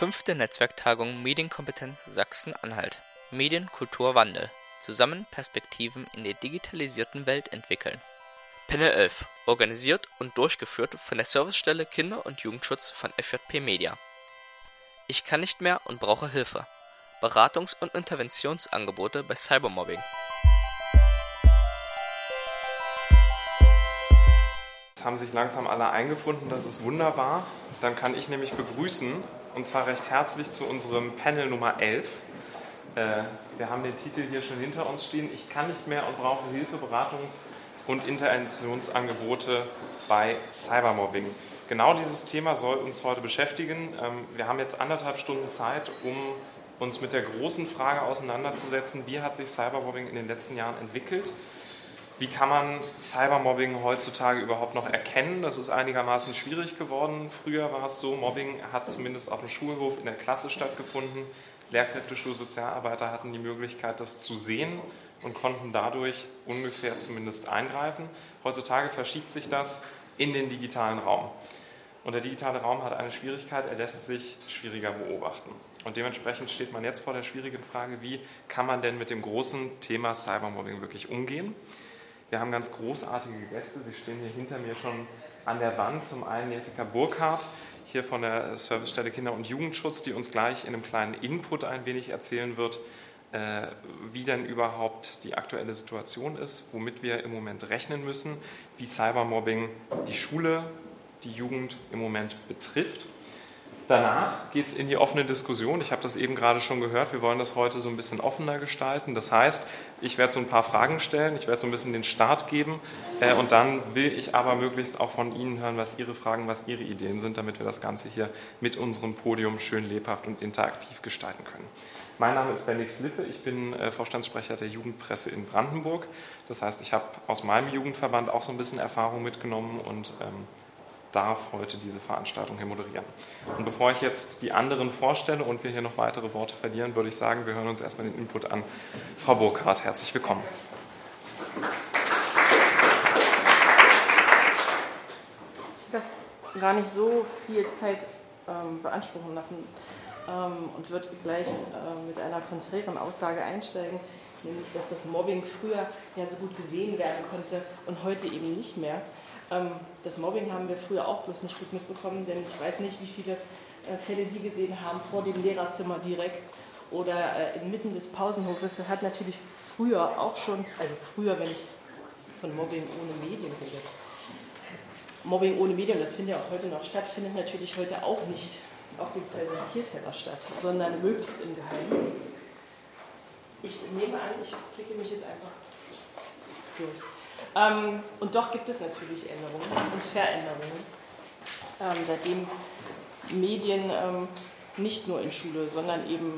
5. Netzwerktagung Medienkompetenz Sachsen-Anhalt. Medien, Kultur, Wandel. Zusammen Perspektiven in der digitalisierten Welt entwickeln. Panel 11. Organisiert und durchgeführt von der Servicestelle Kinder- und Jugendschutz von FJP Media. Ich kann nicht mehr und brauche Hilfe. Beratungs- und Interventionsangebote bei Cybermobbing. Haben sich langsam alle eingefunden, das ist wunderbar. Dann kann ich nämlich begrüßen, und zwar recht herzlich zu unserem Panel Nummer 11. Wir haben den Titel hier schon hinter uns stehen. Ich kann nicht mehr und brauche Hilfe, Beratungs- und Interventionsangebote bei Cybermobbing. Genau dieses Thema soll uns heute beschäftigen. Wir haben jetzt 1,5 Stunden Zeit, um uns mit der großen Frage auseinanderzusetzen, wie hat sich Cybermobbing in den letzten Jahren entwickelt? Wie kann man Cybermobbing heutzutage überhaupt noch erkennen? Das ist einigermaßen schwierig geworden. Früher war es so, Mobbing hat zumindest auf dem Schulhof in der Klasse stattgefunden. Lehrkräfte, Schulsozialarbeiter hatten die Möglichkeit, das zu sehen und konnten dadurch ungefähr zumindest eingreifen. Heutzutage verschiebt sich das in den digitalen Raum. Und der digitale Raum hat eine Schwierigkeit, er lässt sich schwieriger beobachten. Und dementsprechend steht man jetzt vor der schwierigen Frage, wie kann man denn mit dem großen Thema Cybermobbing wirklich umgehen? Wir haben ganz großartige Gäste, sie stehen hier hinter mir schon an der Wand. Zum einen Jessica Burkhardt, hier von der Servicestelle Kinder- und Jugendschutz, die uns gleich in einem kleinen Input ein wenig erzählen wird, wie denn überhaupt die aktuelle Situation ist, womit wir im Moment rechnen müssen, wie Cybermobbing die Schule, die Jugend im Moment betrifft. Danach geht es in die offene Diskussion. Ich habe das eben gerade schon gehört. Wir wollen das heute so ein bisschen offener gestalten. Das heißt, ich werde so ein paar Fragen stellen. Ich werde so ein bisschen den Start geben. Und dann will ich aber möglichst auch von Ihnen hören, was Ihre Fragen, was Ihre Ideen sind, damit wir das Ganze hier mit unserem Podium schön lebhaft und interaktiv gestalten können. Mein Name ist Bendix Lippe. Ich bin Vorstandssprecher der Jugendpresse in Brandenburg. Das heißt, ich habe aus meinem Jugendverband auch so ein bisschen Erfahrung mitgenommen und darf heute diese Veranstaltung hier moderieren. Und bevor ich jetzt die anderen vorstelle und wir hier noch weitere Worte verlieren, würde ich sagen, wir hören uns erstmal den Input an. Frau Burkhardt, herzlich willkommen. Ich habe das gar nicht so viel Zeit beanspruchen lassen und würde gleich mit einer konträren Aussage einsteigen, nämlich, dass das Mobbing früher ja so gut gesehen werden konnte und heute eben nicht mehr. Das Mobbing haben wir früher auch bloß nicht gut mitbekommen, denn ich weiß nicht, wie viele Fälle Sie gesehen haben vor dem Lehrerzimmer direkt oder inmitten des Pausenhofes. Das hat natürlich früher auch schon, also früher, wenn ich von Mobbing ohne Medien rede. Mobbing ohne Medien, das findet ja auch heute noch statt, findet natürlich heute auch nicht auf dem Präsentierteller statt, sondern möglichst im Geheimen. Ich nehme an, ich klicke mich jetzt einfach durch. Und doch gibt es natürlich Änderungen und Veränderungen, seitdem Medien nicht nur in Schule, sondern eben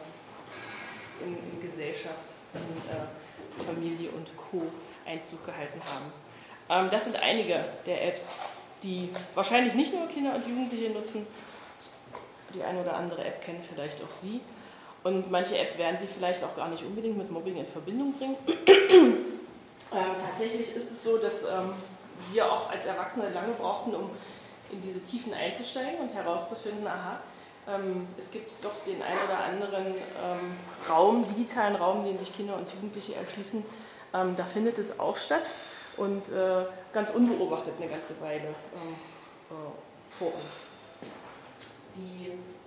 in Gesellschaft, in Familie und Co. Einzug gehalten haben. Das sind einige der Apps, die wahrscheinlich nicht nur Kinder und Jugendliche nutzen. Die eine oder andere App kennen vielleicht auch Sie. Und manche Apps werden Sie vielleicht auch gar nicht unbedingt mit Mobbing in Verbindung bringen. Tatsächlich ist es so, dass wir auch als Erwachsene lange brauchten, um in diese Tiefen einzusteigen und herauszufinden, es gibt doch den einen oder anderen digitalen Raum, den sich Kinder und Jugendliche erschließen. Da findet es auch statt und ganz unbeobachtet eine ganze Weile vor uns. Die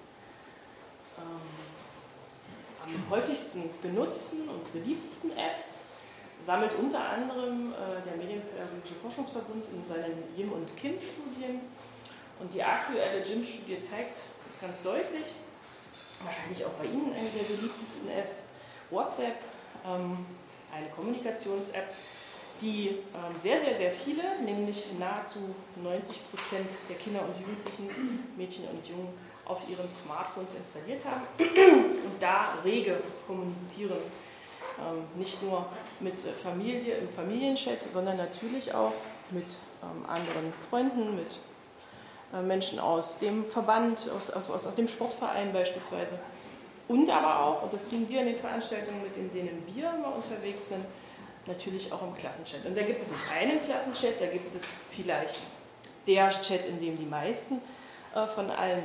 am häufigsten genutzten und beliebtesten Apps sammelt unter anderem der Medienpädagogische Forschungsverbund in seinen JIM- und KIM-Studien. Und die aktuelle JIM-Studie zeigt das ganz deutlich, wahrscheinlich auch bei Ihnen eine der beliebtesten Apps, WhatsApp, eine Kommunikations-App, die sehr, sehr, sehr viele, nämlich nahezu 90% der Kinder und Jugendlichen, Mädchen und Jungen, auf ihren Smartphones installiert haben und da rege kommunizieren. Nicht nur mit Familie im Familienchat, sondern natürlich auch mit anderen Freunden, mit Menschen aus dem Verband, aus dem Sportverein beispielsweise. Und aber auch, und das kriegen wir in den Veranstaltungen, mit denen wir immer unterwegs sind, natürlich auch im Klassenchat. Und da gibt es nicht einen Klassenchat, da gibt es vielleicht der Chat, in dem die meisten von allen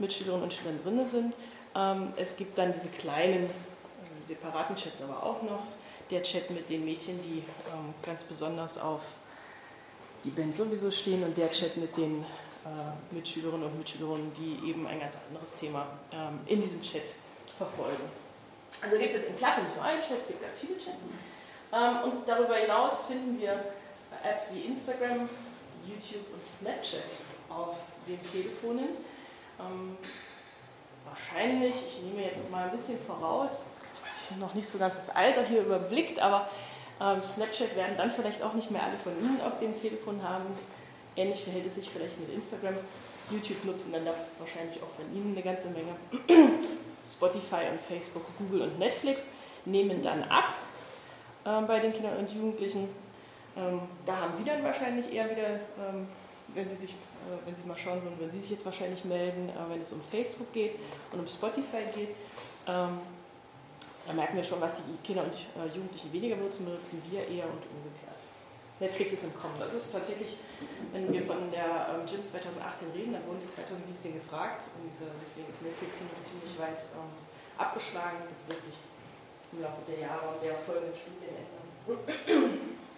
Mitschülerinnen und Schülern drin sind. Es gibt dann diese kleinen separaten Chats aber auch noch. Der Chat mit den Mädchen, die ganz besonders auf die Band sowieso stehen, und der Chat mit den Mitschülerinnen und Mitschülern, die eben ein ganz anderes Thema in diesem Chat verfolgen. Also gibt es in Klassen nicht nur einen Chat, es gibt ganz viele Chats. Und darüber hinaus finden wir Apps wie Instagram, YouTube und Snapchat auf den Telefonen. Wahrscheinlich, ich nehme jetzt mal ein bisschen voraus, ich habe noch nicht so ganz das Alter hier überblickt, aber Snapchat werden dann vielleicht auch nicht mehr alle von Ihnen auf dem Telefon haben. Ähnlich verhält es sich vielleicht mit Instagram. YouTube nutzen dann da wahrscheinlich auch von Ihnen eine ganze Menge. Spotify und Facebook, Google und Netflix nehmen dann ab bei den Kindern und Jugendlichen. Da haben Sie dann wahrscheinlich eher wieder, wenn Sie mal schauen wollen, wenn Sie sich jetzt wahrscheinlich melden, wenn es um Facebook geht und um Spotify geht. Da merken wir schon, was die Kinder und Jugendlichen weniger benutzen wir eher und umgekehrt. Netflix ist im Kommen. Das ist tatsächlich, wenn wir von der GIM 2018 reden, dann wurden die 2017 gefragt, und deswegen ist Netflix hier noch ziemlich weit abgeschlagen. Das wird sich im Laufe der Jahre und der folgenden Studien ändern.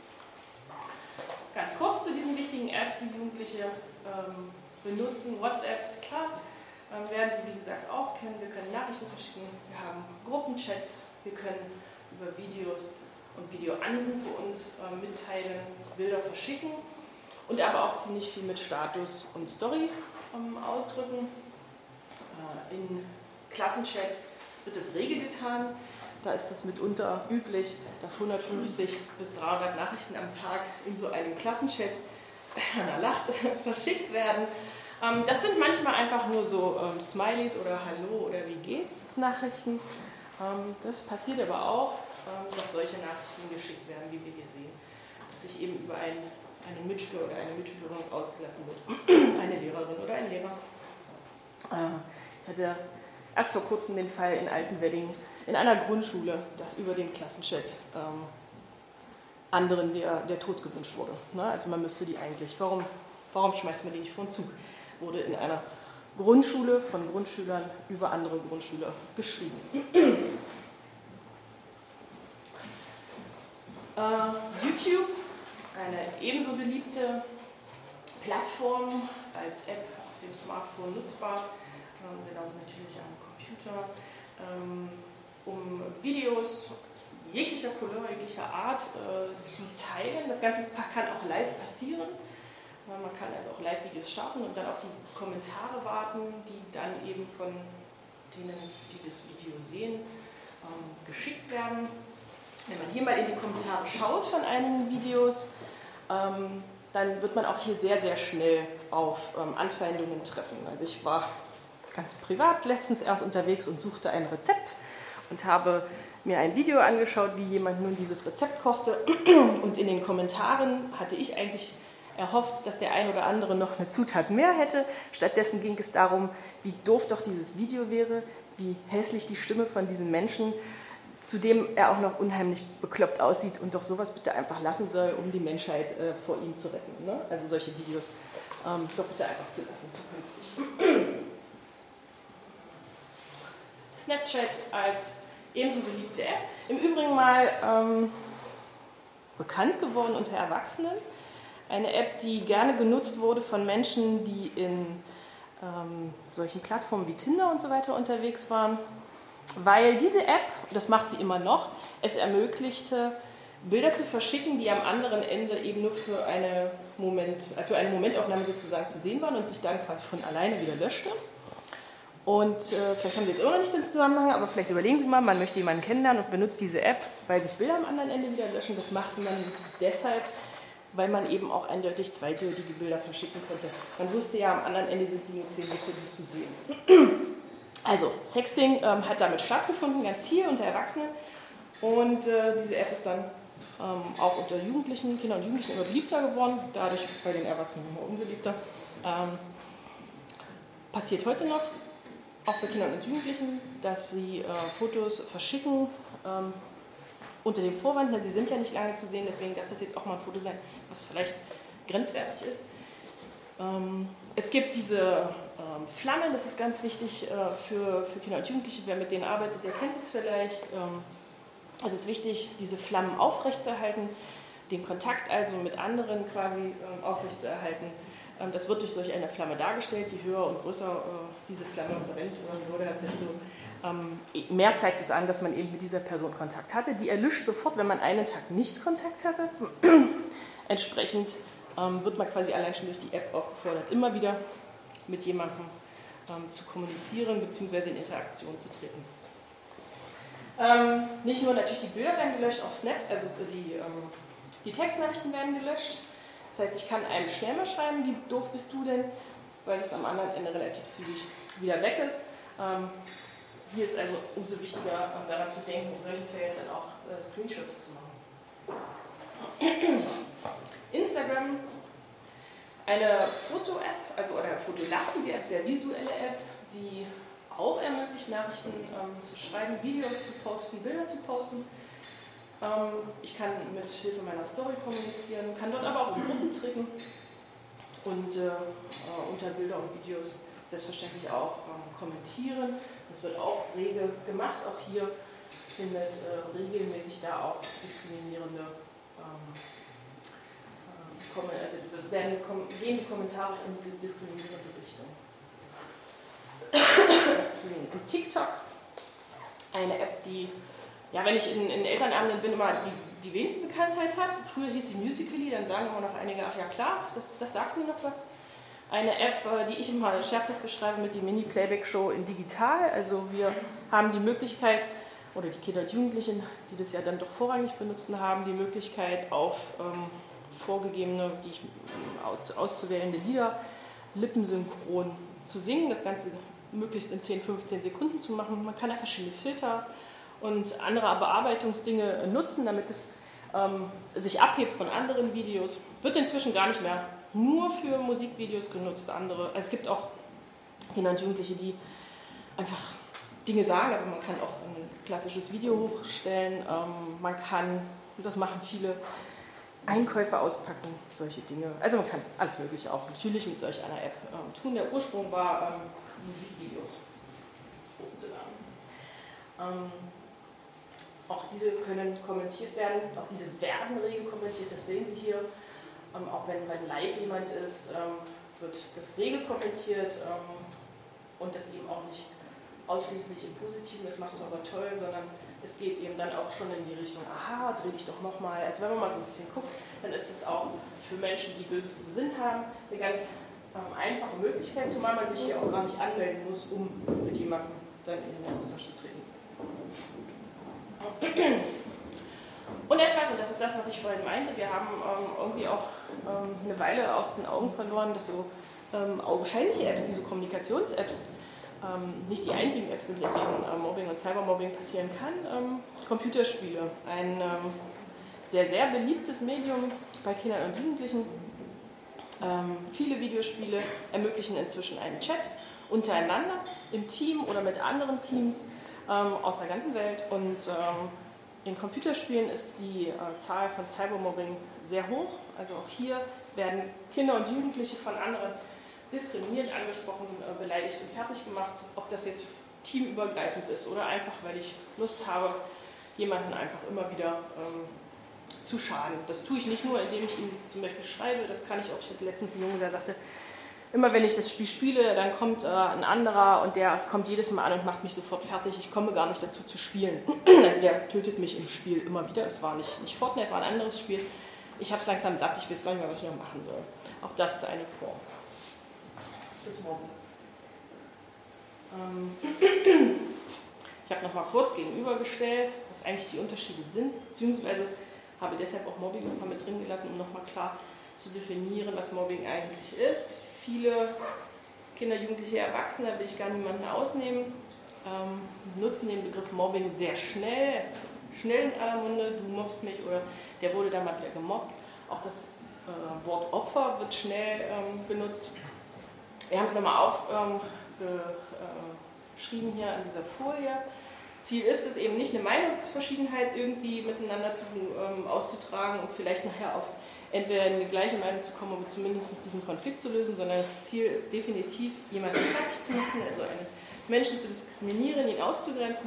Ganz kurz zu diesen wichtigen Apps, die Jugendliche benutzen. WhatsApp ist klar, werden Sie wie gesagt auch kennen. Wir können Nachrichten verschicken, wir haben Gruppenchats, wir können über Videos und Videoanrufe uns mitteilen, Bilder verschicken und aber auch ziemlich viel mit Status und Story ausdrücken. In Klassenchats wird es rege getan. Da ist es mitunter üblich, dass 150 bis 300 Nachrichten am Tag in so einem Klassenchat einer Lacht verschickt werden. Das sind manchmal einfach nur so Smileys oder Hallo oder wie geht's Nachrichten. Das passiert aber auch, dass solche Nachrichten geschickt werden, wie wir hier sehen. Dass sich eben über einen Mitschüler oder eine Mitschülerin ausgelassen wird, eine Lehrerin oder ein Lehrer. Ich hatte erst vor kurzem den Fall in Altenwedding in einer Grundschule, dass über den Klassenchat anderen der Tod gewünscht wurde. Also man müsste die eigentlich, warum schmeißt man die nicht vor den Zug? Wurde in einer Grundschule von Grundschülern über andere Grundschüler geschrieben. YouTube, eine ebenso beliebte Plattform als App auf dem Smartphone nutzbar, genauso natürlich am Computer, um Videos jeglicher Couleur, jeglicher Art zu teilen. Das Ganze kann auch live passieren. Man kann also auch Live-Videos starten und dann auf die Kommentare warten, die dann eben von denen, die das Video sehen, geschickt werden. Wenn man hier mal in die Kommentare schaut von einigen Videos, dann wird man auch hier sehr, sehr schnell auf Anfeindungen treffen. Also ich war ganz privat letztens erst unterwegs und suchte ein Rezept und habe mir ein Video angeschaut, wie jemand nun dieses Rezept kochte. Und in den Kommentaren hatte ich eigentlich erhofft, dass der ein oder andere noch eine Zutat mehr hätte. Stattdessen ging es darum, wie doof doch dieses Video wäre, wie hässlich die Stimme von diesem Menschen, zu dem er auch noch unheimlich bekloppt aussieht und doch sowas bitte einfach lassen soll, um die Menschheit vor ihm zu retten. Ne? Also solche Videos doch bitte einfach zu lassen zukünftig. Snapchat als ebenso beliebte App. Im Übrigen mal bekannt geworden unter Erwachsenen. Eine App, die gerne genutzt wurde von Menschen, die in solchen Plattformen wie Tinder und so weiter unterwegs waren, weil diese App, das macht sie immer noch, es ermöglichte, Bilder zu verschicken, die am anderen Ende eben nur für eine Momentaufnahme sozusagen zu sehen waren und sich dann quasi von alleine wieder löschte. Und vielleicht haben Sie jetzt immer noch nicht den Zusammenhang, aber vielleicht überlegen Sie mal, man möchte jemanden kennenlernen und benutzt diese App, weil sich Bilder am anderen Ende wieder löschen. Das machte man deshalb, weil man eben auch eindeutig zweideutige Bilder verschicken konnte. Man wusste ja, am anderen Ende sind die nur 10 Sekunden zu sehen. Also, Sexting hat damit stattgefunden, ganz viel unter Erwachsenen. Und diese App ist dann auch unter Jugendlichen, Kindern und Jugendlichen immer beliebter geworden, dadurch bei den Erwachsenen immer unbeliebter. Passiert heute noch, auch bei Kindern und Jugendlichen, dass sie Fotos verschicken unter dem Vorwand, na, sie sind ja nicht lange zu sehen, deswegen darf das jetzt auch mal ein Foto sein, was vielleicht grenzwertig ist. Es gibt diese Flammen, das ist ganz wichtig für Kinder und Jugendliche. Wer mit denen arbeitet, der kennt es vielleicht. Es ist wichtig, diese Flammen aufrechtzuerhalten, den Kontakt also mit anderen quasi aufrechtzuerhalten. Das wird durch solch eine Flamme dargestellt. Je höher und größer diese Flamme brennt oder wurde, desto mehr zeigt es an, dass man eben mit dieser Person Kontakt hatte. Die erlischt sofort, wenn man einen Tag nicht Kontakt hatte. Entsprechend wird man quasi allein schon durch die App aufgefordert, immer wieder mit jemandem zu kommunizieren bzw. in Interaktion zu treten. Nicht nur natürlich die Bilder werden gelöscht, auch Snaps, also die Textnachrichten werden gelöscht. Das heißt, ich kann einem schnell mal schreiben, wie doof bist du denn, weil das am anderen Ende relativ zügig wieder weg ist. Hier ist also umso wichtiger, daran zu denken, in solchen Fällen dann auch Screenshots zu machen. Instagram, eine Foto-App, also eine fotolastige App, sehr visuelle App, die auch ermöglicht, Nachrichten zu schreiben, Videos zu posten, Bilder zu posten. Ich kann mit Hilfe meiner Story kommunizieren, kann dort aber auch in Gruppen treten und unter Bilder und Videos selbstverständlich auch kommentieren. Das wird auch rege gemacht. Auch hier findet regelmäßig da auch diskriminierende gehen die Kommentare in diskriminierende Richtung. Und TikTok, eine App, die, ja, wenn ich in Elternabenden bin, immer die wenigste Bekanntheit hat. Früher hieß sie Musical.ly, dann sagen immer noch einige, ach ja klar, das sagt mir noch was. Eine App, die ich immer scherzhaft beschreibe mit die Mini-Playback-Show in digital. Also wir haben die Möglichkeit, oder die Kinder und Jugendlichen, die das ja dann doch vorrangig benutzen, haben die Möglichkeit auf vorgegebene, auszuwählende Lieder lippensynchron zu singen, das Ganze möglichst in 10, 15 Sekunden zu machen. Man kann ja verschiedene Filter und andere Bearbeitungsdinge nutzen, damit es sich abhebt von anderen Videos. Wird inzwischen gar nicht mehr nur für Musikvideos genutzt. Also es gibt auch Kinder und Jugendliche, die einfach Dinge sagen. Also man kann auch ein klassisches Video hochstellen. Man kann, das machen viele, Einkäufe auspacken, solche Dinge. Also man kann alles Mögliche auch natürlich mit solch einer App tun. Der Ursprung war, Musikvideos hochzuladen. Auch diese können kommentiert werden, auch diese werden rege kommentiert, das sehen Sie hier. Auch wenn live jemand ist, wird das rege kommentiert und das eben auch nicht ausschließlich im Positiven, das machst du aber toll, sondern es geht eben dann auch schon in die Richtung, aha, dreh dich doch nochmal. Also wenn man mal so ein bisschen guckt, dann ist es auch für Menschen, die böses Sinn haben, eine ganz einfache Möglichkeit, zumal man sich hier auch gar nicht anmelden muss, um mit jemandem dann in den Austausch zu treten. Und etwas, und das ist das, was ich vorhin meinte, wir haben irgendwie auch eine Weile aus den Augen verloren, dass so augenscheinliche Apps, wie so Kommunikations-Apps, nicht die einzigen Apps sind, in denen Mobbing und Cybermobbing passieren kann. Computerspiele, ein sehr, sehr beliebtes Medium bei Kindern und Jugendlichen. Viele Videospiele ermöglichen inzwischen einen Chat untereinander, im Team oder mit anderen Teams aus der ganzen Welt. Und in Computerspielen ist die Zahl von Cybermobbing sehr hoch. Also auch hier werden Kinder und Jugendliche von anderen diskriminiert, angesprochen, beleidigt und fertig gemacht. Ob das jetzt teamübergreifend ist oder einfach, weil ich Lust habe, jemanden einfach immer wieder zu schaden. Das tue ich nicht nur, indem ich ihm zum Beispiel schreibe, das kann ich auch. Ich hatte letztens einen Jungen, der sagte, immer wenn ich das Spiel spiele, dann kommt ein anderer und der kommt jedes Mal an und macht mich sofort fertig. Ich komme gar nicht dazu zu spielen. Also der tötet mich im Spiel immer wieder. Es war nicht Fortnite, war ein anderes Spiel. Ich habe es langsam satt, ich weiß gar nicht mehr, was ich noch machen soll. Auch das ist eine Form des Mobbings. Ich habe noch mal kurz gegenübergestellt, was eigentlich die Unterschiede sind, beziehungsweise habe deshalb auch Mobbing noch mal mit drin gelassen, um noch mal klar zu definieren, was Mobbing eigentlich ist. Viele Kinder, Jugendliche, Erwachsene, da will ich gar niemanden ausnehmen, nutzen den Begriff Mobbing sehr schnell. Er ist schnell in aller Munde, du mobbst mich oder der wurde dann mal wieder gemobbt. Auch das Wort Opfer wird schnell genutzt. Wir haben es nochmal aufgeschrieben hier an dieser Folie. Ziel ist es eben nicht, eine Meinungsverschiedenheit irgendwie miteinander auszutragen und vielleicht nachher auf entweder in die gleiche Meinung zu kommen, aber zumindest diesen Konflikt zu lösen, sondern das Ziel ist definitiv, jemanden fertig zu machen, also einen Menschen zu diskriminieren, ihn auszugrenzen,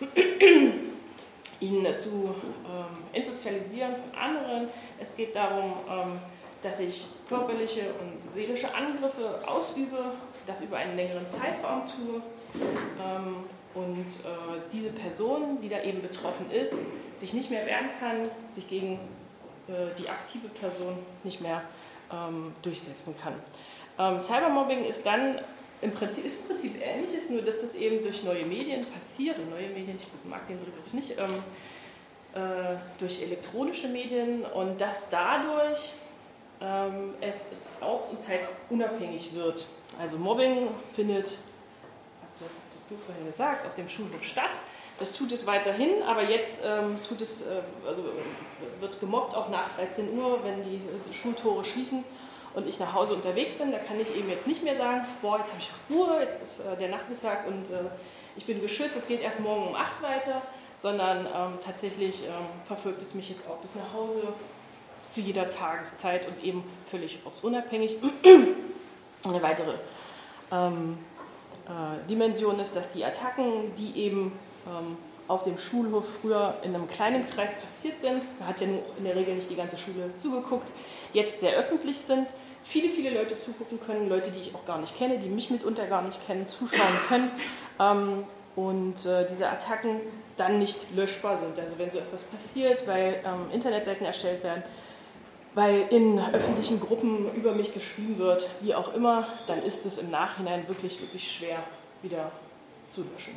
ihn zu entsozialisieren von anderen. Es geht darum, dass ich körperliche und seelische Angriffe ausübe, das über einen längeren Zeitraum tue und diese Person, die da eben betroffen ist, sich nicht mehr wehren kann, sich gegen die aktive Person nicht mehr durchsetzen kann. Cybermobbing ist dann im Prinzip Ähnliches, nur dass das eben durch neue Medien passiert, und neue Medien, ich mag den Begriff nicht, durch elektronische Medien, und dass dadurch es orts- und zeitunabhängig wird. Also Mobbing findet, hattest du vorhin gesagt, auf dem Schulhof statt. Das tut es weiterhin, aber jetzt wird gemobbt auch nach 13 Uhr, wenn die Schultore schließen und ich nach Hause unterwegs bin. Da kann ich eben jetzt nicht mehr sagen, boah, jetzt habe ich Ruhe, jetzt ist der Nachmittag und ich bin geschützt, es geht erst morgen um 8 weiter, sondern tatsächlich verfolgt es mich jetzt auch bis nach Hause zu jeder Tageszeit und eben völlig ortsunabhängig. Eine weitere Dimension ist, dass die Attacken, die eben auf dem Schulhof früher in einem kleinen Kreis passiert sind, da hat ja in der Regel nicht die ganze Schule zugeguckt, jetzt sehr öffentlich sind, viele Leute zugucken können, Leute, die ich auch gar nicht kenne, die mich mitunter gar nicht kennen, zuschauen können und diese Attacken dann nicht löschbar sind. Also wenn so etwas passiert, weil Internetseiten erstellt werden, weil in öffentlichen Gruppen über mich geschrieben wird, wie auch immer, dann ist es im Nachhinein wirklich schwer wieder zu löschen.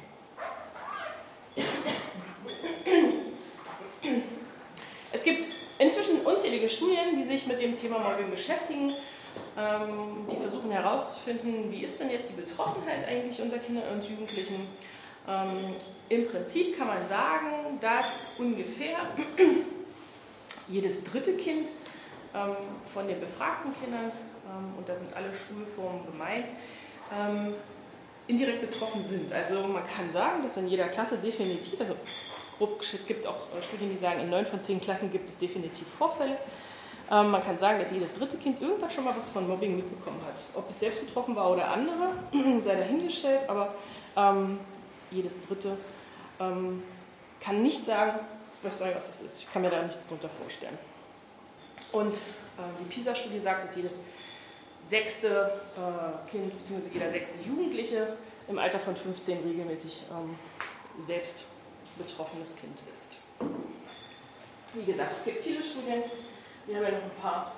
Es gibt inzwischen unzählige Studien, die sich mit dem Thema Mobbing beschäftigen, die versuchen herauszufinden, wie ist denn jetzt die Betroffenheit eigentlich unter Kindern und Jugendlichen. Im Prinzip kann man sagen, dass ungefähr jedes dritte Kind von den befragten Kindern, und da sind alle Schulformen gemeint, indirekt betroffen sind. Also man kann sagen, dass in jeder Klasse definitiv, also grob geschätzt, gibt auch Studien, die sagen, in 9 von 10 Klassen gibt es definitiv Vorfälle. Man kann sagen, dass jedes dritte Kind irgendwann schon mal was von Mobbing mitbekommen hat. Ob es selbst betroffen war oder andere, sei dahingestellt, aber jedes dritte kann nicht sagen, ich weiß gar nicht, was das ist, ich kann mir da nichts drunter vorstellen. Und die PISA-Studie sagt, dass jedes 6. Kind bzw. jeder 6. Jugendliche im Alter von 15 regelmäßig selbst betroffenes Kind ist. Wie gesagt, es gibt viele Studien, wir haben ja noch ein paar.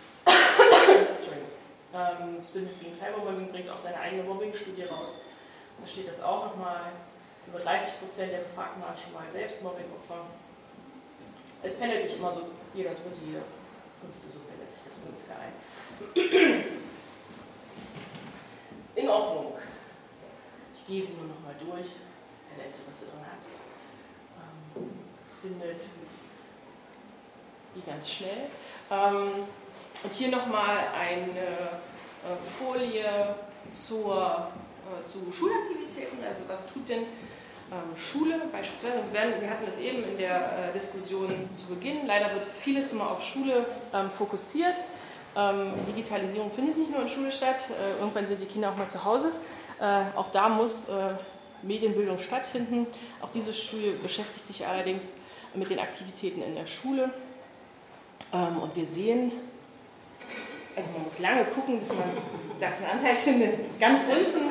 Das Bündnis gegen Cybermobbing bringt auch seine eigene Mobbing-Studie raus. Da steht das auch nochmal, über 30% der Befragten waren schon mal selbst Mobbing-Opfer. Es pendelt sich immer so, jeder dritte, jeder 5. so pendelt sich das ungefähr ein. In Ordnung. Ich gehe sie nur noch mal durch, wer da Interesse dran hat. Findet die ganz schnell. Und hier nochmal eine Folie zu Schulaktivitäten. Also was tut denn Schule beispielsweise? Wir hatten das eben in der Diskussion zu Beginn. Leider wird vieles immer auf Schule fokussiert. Digitalisierung findet nicht nur in Schule statt. Irgendwann sind die Kinder auch mal zu Hause. Auch da muss Medienbildung stattfinden. Auch diese Studie beschäftigt sich allerdings mit den Aktivitäten in der Schule. Und wir sehen, also man muss lange gucken, bis man Sachsen-Anhalt findet, ganz unten.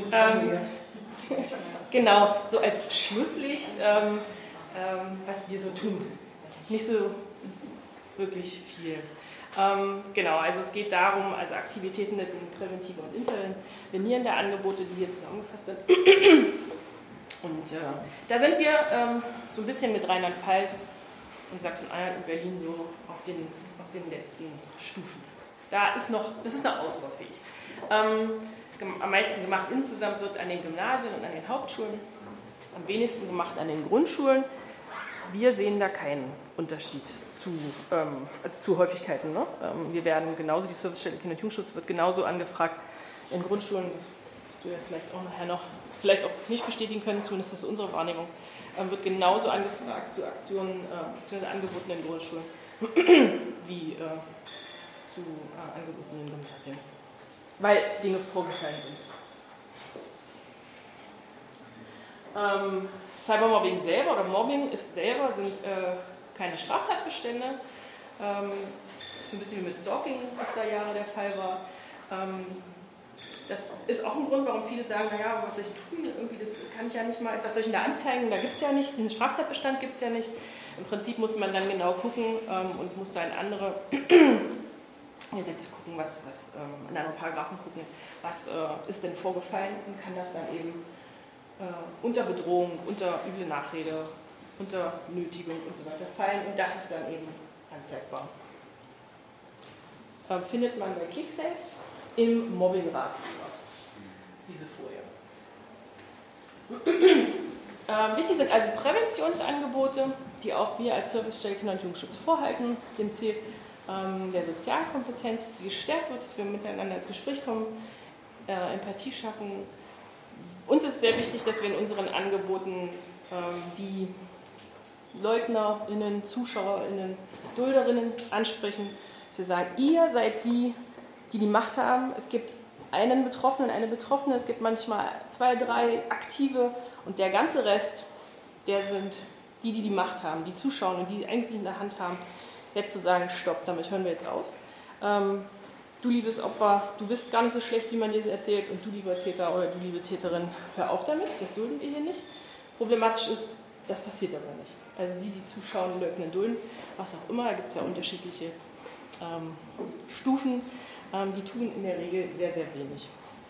Genau, so als Schlusslicht, was wir so tun. Nicht so wirklich viel. Genau, also es geht darum, also Aktivitäten, das sind präventive und intervenierende Angebote, die hier zusammengefasst sind. Und da sind wir so ein bisschen mit Rheinland-Pfalz und Sachsen-Anhalt und Berlin so auf den letzten Stufen. Das ist noch ausbaufähig. Am meisten gemacht insgesamt wird an den Gymnasien und an den Hauptschulen, am wenigsten gemacht an den Grundschulen. Wir sehen da keinen Unterschied zu Häufigkeiten. Ne? Wir werden genauso, die Servicestelle Kinder- und Jugendschutz wird genauso angefragt in Grundschulen, das wirst du ja vielleicht auch nachher noch, vielleicht auch nicht bestätigen können, zumindest ist unsere Wahrnehmung, wird genauso angefragt zu Aktionen, bzw. Angeboten in Grundschulen wie zu angebotenen Gymnasien, weil Dinge vorgefallen sind. Cybermobbing selber oder Mobbing sind keine Straftatbestände. Das ist ein bisschen wie mit Stalking, was da Jahre der Fall war. Das ist auch ein Grund, warum viele sagen, naja, was soll ich tun? Irgendwie, das kann ich ja nicht mal, was soll ich denn da anzeigen? Da gibt es ja nicht, den Straftatbestand gibt es ja nicht. Im Prinzip muss man dann genau gucken und muss da in andere Gesetze gucken, in andere Paragraphen gucken, was ist denn vorgefallen und kann das dann eben unter Bedrohung, unter üble Nachrede, unter Nötigung und so weiter fallen und das ist dann eben anzeigbar. Findet man bei ClickSafe im Mobbing-Ratgeber, diese Folie. Wichtig sind also Präventionsangebote, die auch wir als Servicestelle Kinder- und Jugendschutz vorhalten, dem Ziel der Sozialkompetenz, dass sie gestärkt wird, dass wir miteinander ins Gespräch kommen, Empathie schaffen. Uns ist sehr wichtig, dass wir in unseren Angeboten die LeugnerInnen, ZuschauerInnen, Dulderinnen ansprechen, dass wir sagen, ihr seid die Macht haben. Es gibt einen Betroffenen, eine Betroffene, es gibt manchmal 2, 3 Aktive und der ganze Rest, der sind die Macht haben, die zuschauen und die eigentlich in der Hand haben, jetzt zu sagen, stopp, damit hören wir jetzt auf. Du liebes Opfer, du bist gar nicht so schlecht, wie man dir erzählt und du lieber Täter oder du liebe Täterin, hör auf damit, das dulden wir hier nicht. Problematisch ist, das passiert aber nicht. Also die zuschauen, leugnen, dulden, was auch immer, da gibt es ja unterschiedliche Stufen, die tun in der Regel sehr, sehr wenig.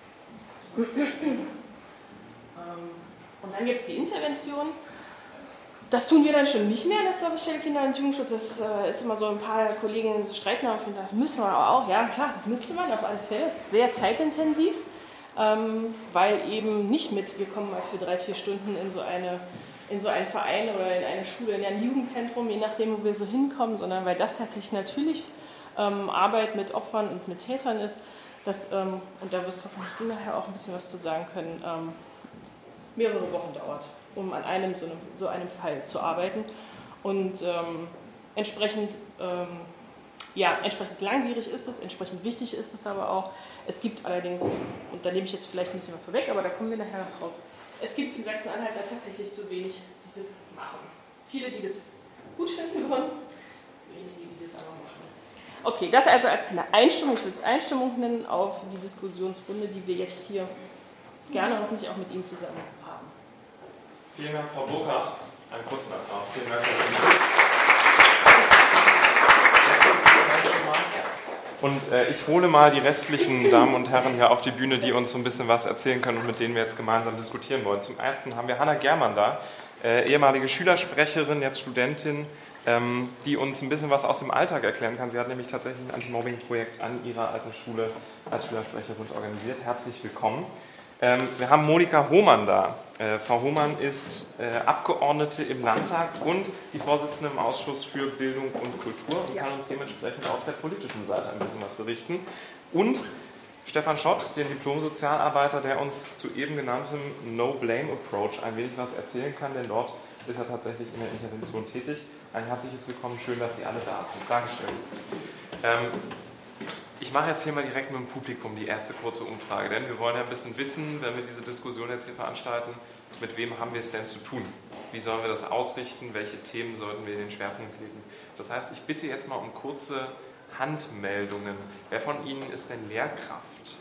Und dann gibt es die Intervention. Das tun wir dann schon nicht mehr in der Servicestelle Kinder- und Jugendschutz. Das ist immer so, ein paar Kolleginnen streiten auf und sagen, das müssen wir aber auch. Ja, klar, das müsste man auf alle Fälle. Das ist sehr zeitintensiv, weil eben nicht wir kommen mal für 3, 4 Stunden in so einen Verein oder in eine Schule, in ein Jugendzentrum, je nachdem, wo wir so hinkommen, sondern weil das tatsächlich natürlich Arbeit mit Opfern und mit Tätern ist. Und da wirst hoffentlich du nachher auch ein bisschen was zu sagen können, mehrere Wochen dauert, um an so einem Fall zu arbeiten. Und entsprechend langwierig ist es, entsprechend wichtig ist es aber auch. Es gibt allerdings, und da nehme ich jetzt vielleicht ein bisschen was vorweg, aber da kommen wir nachher noch drauf, es gibt in Sachsen-Anhalt da tatsächlich zu wenig, die das machen. Viele, die das gut finden wollen, wenige, die das aber machen. Okay, das also als kleine Einstimmung, ich will es Einstimmung nennen, auf die Diskussionsrunde, die wir jetzt hier gerne hoffentlich auch mit Ihnen zusammen haben. Vielen Dank, Frau Burkhardt. Einen kurzen Applaus. Vielen Dank. Und ich hole mal die restlichen Damen und Herren hier auf die Bühne, die uns so ein bisschen was erzählen können und mit denen wir jetzt gemeinsam diskutieren wollen. Zum ersten haben wir Hanna Germann da, ehemalige Schülersprecherin, jetzt Studentin, die uns ein bisschen was aus dem Alltag erklären kann. Sie hat nämlich tatsächlich ein Anti-Mobbing-Projekt an ihrer alten Schule als Schülersprecherin organisiert. Herzlich willkommen. Wir haben Monika Hohmann da. Frau Hohmann ist Abgeordnete im Landtag und die Vorsitzende im Ausschuss für Bildung und Kultur und kann uns dementsprechend aus der politischen Seite ein bisschen was berichten. Und Stefan Schott, den Diplom-Sozialarbeiter, der uns zu eben genanntem No-Blame-Approach ein wenig was erzählen kann, denn dort ist er tatsächlich in der Intervention tätig. Ein herzliches Willkommen, schön, dass Sie alle da sind. Dankeschön. Ich mache jetzt hier mal direkt mit dem Publikum die erste kurze Umfrage, denn wir wollen ja ein bisschen wissen, wenn wir diese Diskussion jetzt hier veranstalten, mit wem haben wir es denn zu tun? Wie sollen wir das ausrichten? Welche Themen sollten wir in den Schwerpunkt legen? Das heißt, ich bitte jetzt mal um kurze Handmeldungen. Wer von Ihnen ist denn Lehrkraft?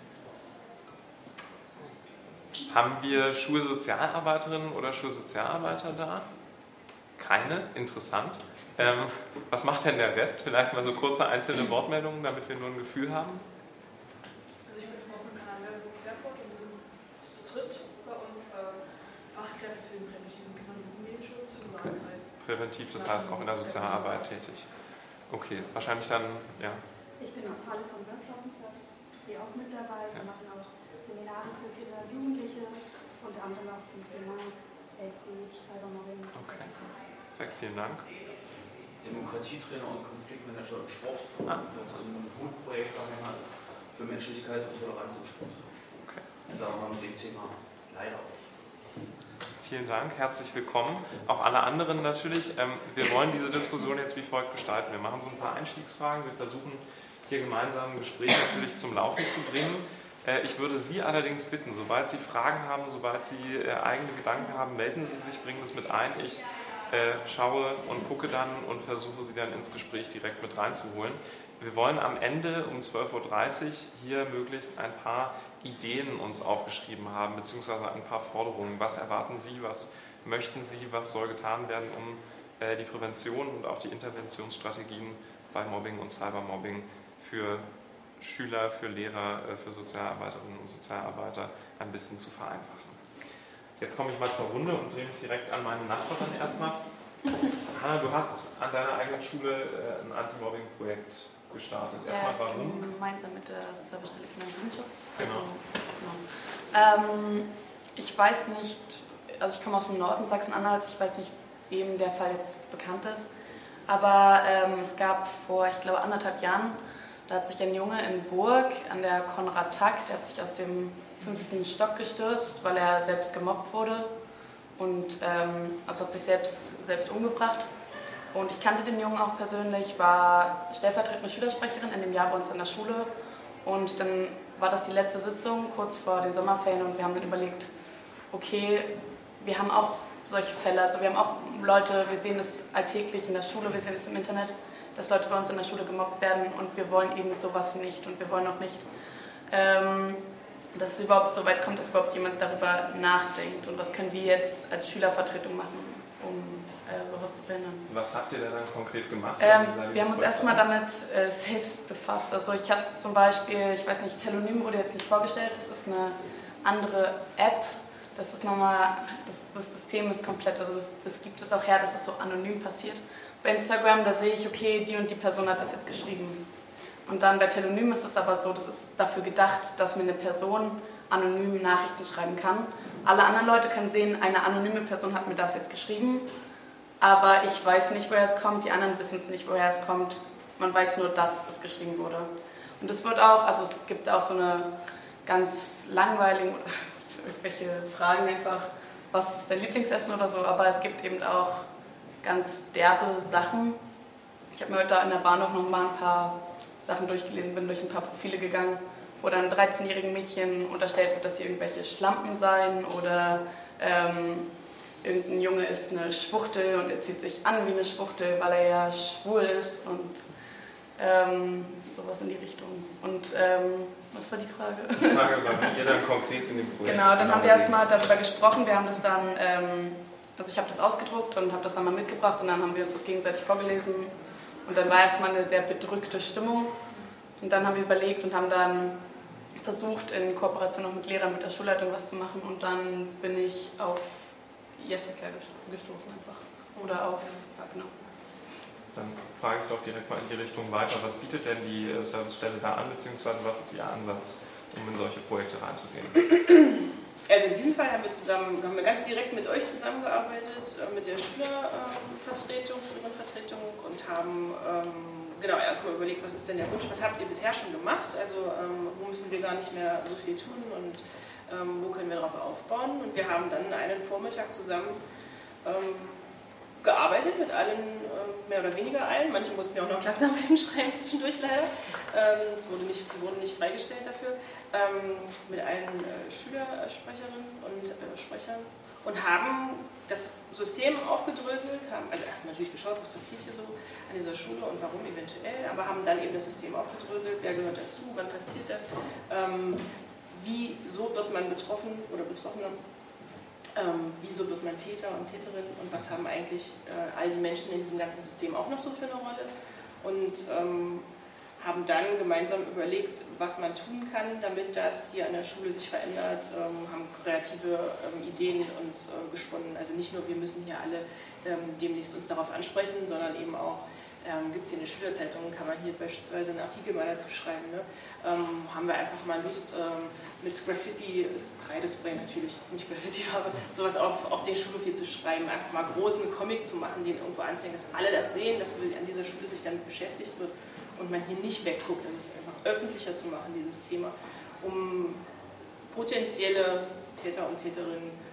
Haben wir Schulsozialarbeiterinnen oder Schulsozialarbeiter da? Keine? Interessant. Was macht denn der Rest? Vielleicht mal so kurze einzelne Wortmeldungen, damit wir nur ein Gefühl haben. Also ich bin von Kanal Querfurt und wir sind zu dritt bei uns Fachkräfte für den präventiven Kinder- und Jugendmedienschutz für unseren Kreis. Präventiv, das heißt auch in der Sozialarbeit tätig. Okay, wahrscheinlich dann, ja. Ich bin aus Halle vom Workshoppenplatz, Sie auch mit dabei. Wir machen auch Seminare für Kinder und Jugendliche, unter anderem auch zum Thema Hate Speech, Cybermobbing. Okay. Perfekt, vielen Dank. Demokratietrainer und Konfliktmanager im Sport. Also ein Hutprojekt für Menschlichkeit und Toleranz im Sport. Okay. Und da haben wir mit dem Thema leider auch. vielen Dank, herzlich willkommen. Auch alle anderen natürlich. Wir wollen diese Diskussion jetzt wie folgt gestalten. Wir machen so ein paar Einstiegsfragen. Wir versuchen hier gemeinsam ein Gespräch natürlich zum Laufen zu bringen. Ich würde Sie allerdings bitten, sobald Sie Fragen haben, sobald Sie eigene Gedanken haben, melden Sie sich, bringen das mit ein. Ich schaue und gucke dann und versuche Sie dann ins Gespräch direkt mit reinzuholen. Wir wollen am Ende um 12.30 Uhr hier möglichst ein paar Ideen uns aufgeschrieben haben, beziehungsweise ein paar Forderungen. Was erwarten Sie, was möchten Sie, was soll getan werden, um die Prävention und auch die Interventionsstrategien bei Mobbing und Cybermobbing für Schüler, für Lehrer, für Sozialarbeiterinnen und Sozialarbeiter ein bisschen zu vereinfachen. Jetzt komme ich mal zur Runde und drehe mich direkt an meine Nachbarin erstmal. Hanna, du hast an deiner eigenen Schule ein Anti-Mobbing-Projekt gestartet. Erstmal warum? Gemeinsam mit der Servicestelle für den Jugendschutz. Genau. Ich weiß nicht, also ich komme aus dem Norden Sachsen-Anhalts, ich weiß nicht, wem der Fall jetzt bekannt ist, aber es gab vor, ich glaube, 1,5 Jahren, da hat sich ein Junge in Burg an der Konrad-Tack, der hat sich aus dem 5. Stock gestürzt, weil er selbst gemobbt wurde und also hat sich selbst umgebracht. Und ich kannte den Jungen auch persönlich, war stellvertretende Schülersprecherin in dem Jahr bei uns an der Schule. Und dann war das die letzte Sitzung, kurz vor den Sommerferien, und wir haben dann überlegt, okay, wir haben auch solche Fälle, also wir haben auch Leute, wir sehen das alltäglich in der Schule, wir sehen es im Internet, dass Leute bei uns in der Schule gemobbt werden, und wir wollen eben sowas nicht, und wir wollen auch nicht, dass es überhaupt so weit kommt, dass überhaupt jemand darüber nachdenkt, und was können wir jetzt als Schülervertretung machen, um sowas zu verhindern. Was habt ihr denn dann konkret gemacht? Wir haben uns erstmal damit selbst befasst. Also ich habe zum Beispiel, ich weiß nicht, Telonym wurde jetzt nicht vorgestellt, das ist eine andere App. Das ist nochmal, das System ist komplett, also das gibt es auch her, dass es so anonym passiert. Bei Instagram, da sehe ich, okay, die und die Person hat das jetzt geschrieben. Und dann bei Telonym ist es aber so, das ist dafür gedacht, dass mir eine Person anonym Nachrichten schreiben kann. Alle anderen Leute können sehen, eine anonyme Person hat mir das jetzt geschrieben, aber ich weiß nicht, woher es kommt, die anderen wissen es nicht, woher es kommt. Man weiß nur, dass es geschrieben wurde. Und es wird auch, also es gibt auch so eine ganz langweilige, irgendwelche Fragen einfach, was ist dein Lieblingsessen oder so, aber es gibt eben auch ganz derbe Sachen. Ich habe mir heute in der Bahnhof noch mal ein paar Sachen durchgelesen, bin durch ein paar Profile gegangen, wo dann 13-jährigen Mädchen unterstellt wird, dass sie irgendwelche Schlampen seien oder irgendein Junge ist eine Schwuchtel und er zieht sich an wie eine Schwuchtel, weil er ja schwul ist und sowas in die Richtung. Und was war die Frage? Die Frage war, wie ihr dann konkret in dem Projekt... Genau, dann haben wir erstmal darüber gesprochen, wir haben das dann, also ich habe das ausgedruckt und habe das dann mal mitgebracht und dann haben wir uns das gegenseitig vorgelesen und dann war erstmal eine sehr bedrückte Stimmung und dann haben wir überlegt und haben dann versucht, in Kooperation auch mit Lehrern, mit der Schulleitung was zu machen und dann bin ich auf Jessica gestoßen einfach. Oder auf, ja genau. Dann frage ich doch direkt mal in die Richtung weiter. Was bietet denn die Servicestelle da an, beziehungsweise was ist Ihr Ansatz, um in solche Projekte reinzugehen? Also in diesem Fall haben wir ganz direkt mit euch zusammengearbeitet, mit der Schülervertretung und haben genau erstmal überlegt, was ist denn der Wunsch, was habt ihr bisher schon gemacht, also wo müssen wir gar nicht mehr so viel tun und wo können wir darauf aufbauen. Und wir haben dann einen Vormittag zusammen gearbeitet mit allen, mehr oder weniger allen. Manche mussten ja auch noch Klassenarbeiten schreiben zwischendurch leider. Es wurde nicht freigestellt dafür. Mit allen Schülersprecherinnen und Sprechern und haben das System aufgedröselt, haben also erstmal natürlich geschaut, was passiert hier so an dieser Schule und warum eventuell, aber haben dann eben das System aufgedröselt, wer gehört dazu, wann passiert das, wieso wird man betroffen oder Betroffener, wieso wird man Täter und Täterin und was haben eigentlich all die Menschen in diesem ganzen System auch noch so für eine Rolle und haben dann gemeinsam überlegt, was man tun kann, damit das hier an der Schule sich verändert, haben kreative Ideen uns gesponnen. Also nicht nur, wir müssen hier alle demnächst uns darauf ansprechen, sondern eben auch, gibt es hier eine Schülerzeitung, kann man hier beispielsweise einen Artikel mal dazu schreiben. Ne? Haben wir einfach mal Lust, mit Graffiti, Kreidespray natürlich, nicht Graffiti-Farbe, sowas auf den Schulhof hier zu schreiben, einfach mal großen Comic zu machen, den irgendwo anzeigen, dass alle das sehen, dass an dieser Schule sich damit beschäftigt wird. Und man hier nicht wegguckt, das ist einfach öffentlicher zu machen, dieses Thema, um potenzielle Täter und Täterinnen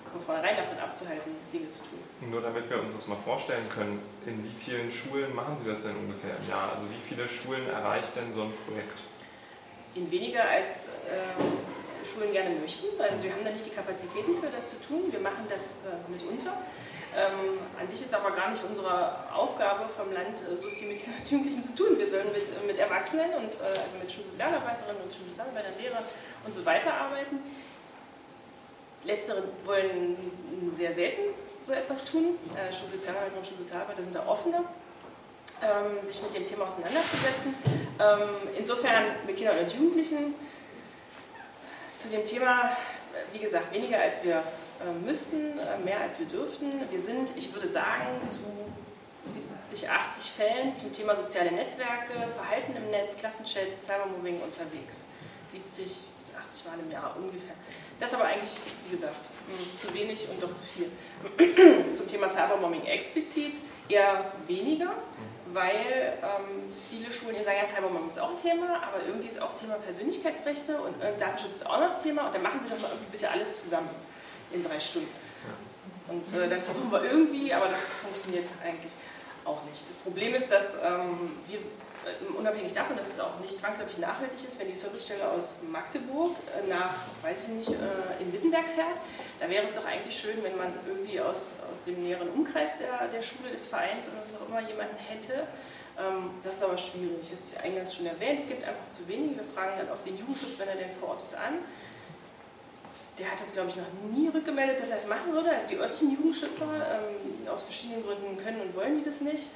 von vornherein davon abzuhalten, Dinge zu tun. Nur damit wir uns das mal vorstellen können, in wie vielen Schulen machen Sie das denn ungefähr im Jahr? Also wie viele Schulen erreicht denn so ein Projekt? In weniger als Schulen gerne möchten. Also wir haben da nicht die Kapazitäten für das zu tun. Wir machen das mitunter. An sich ist aber gar nicht unsere Aufgabe vom Land, so viel mit Kindern und Jugendlichen zu tun. Wir sollen mit Erwachsenen und also mit Schulsozialarbeiterinnen und Schulsozialarbeitern, Lehrern und so weiter arbeiten. Letztere wollen sehr selten so etwas tun. Schulsozialarbeiterinnen und Schulsozialarbeiter sind da offener, sich mit dem Thema auseinanderzusetzen. Insofern mit Kindern und Jugendlichen zu dem Thema, wie gesagt, weniger als wir müssten, mehr als wir dürften. Wir sind, ich würde sagen, zu 70, 80 Fällen zum Thema soziale Netzwerke, Verhalten im Netz, Klassenchat, Cybermobbing unterwegs. 70 bis 80 Mal im Jahr ungefähr. Das aber eigentlich, wie gesagt, zu wenig und doch zu viel. Zum Thema Cybermobbing explizit eher weniger, weil viele Schulen sagen, ja, Cybermobbing ist auch ein Thema, aber irgendwie ist auch Thema Persönlichkeitsrechte und Datenschutz ist auch noch Thema und dann machen Sie doch mal irgendwie bitte alles zusammen in 3 Stunden. Und dann versuchen wir irgendwie, aber das funktioniert eigentlich auch nicht. Das Problem ist, dass wir, unabhängig davon, dass es auch nicht zwangsläufig nachhaltig ist, wenn die Servicestelle aus Magdeburg nach, weiß ich nicht, in Wittenberg fährt, da wäre es doch eigentlich schön, wenn man irgendwie aus dem näheren Umkreis der Schule, des Vereins oder was auch immer jemanden hätte. Das ist aber schwierig. Das ist eingangs schon erwähnt, es gibt einfach zu wenig. Wir fragen dann auf den Jugendschutz, wenn er denn vor Ort ist, an. Der hat uns, glaube ich, noch nie rückgemeldet, dass er es machen würde. Also die örtlichen Jugendschützer, aus verschiedenen Gründen können und wollen die das nicht.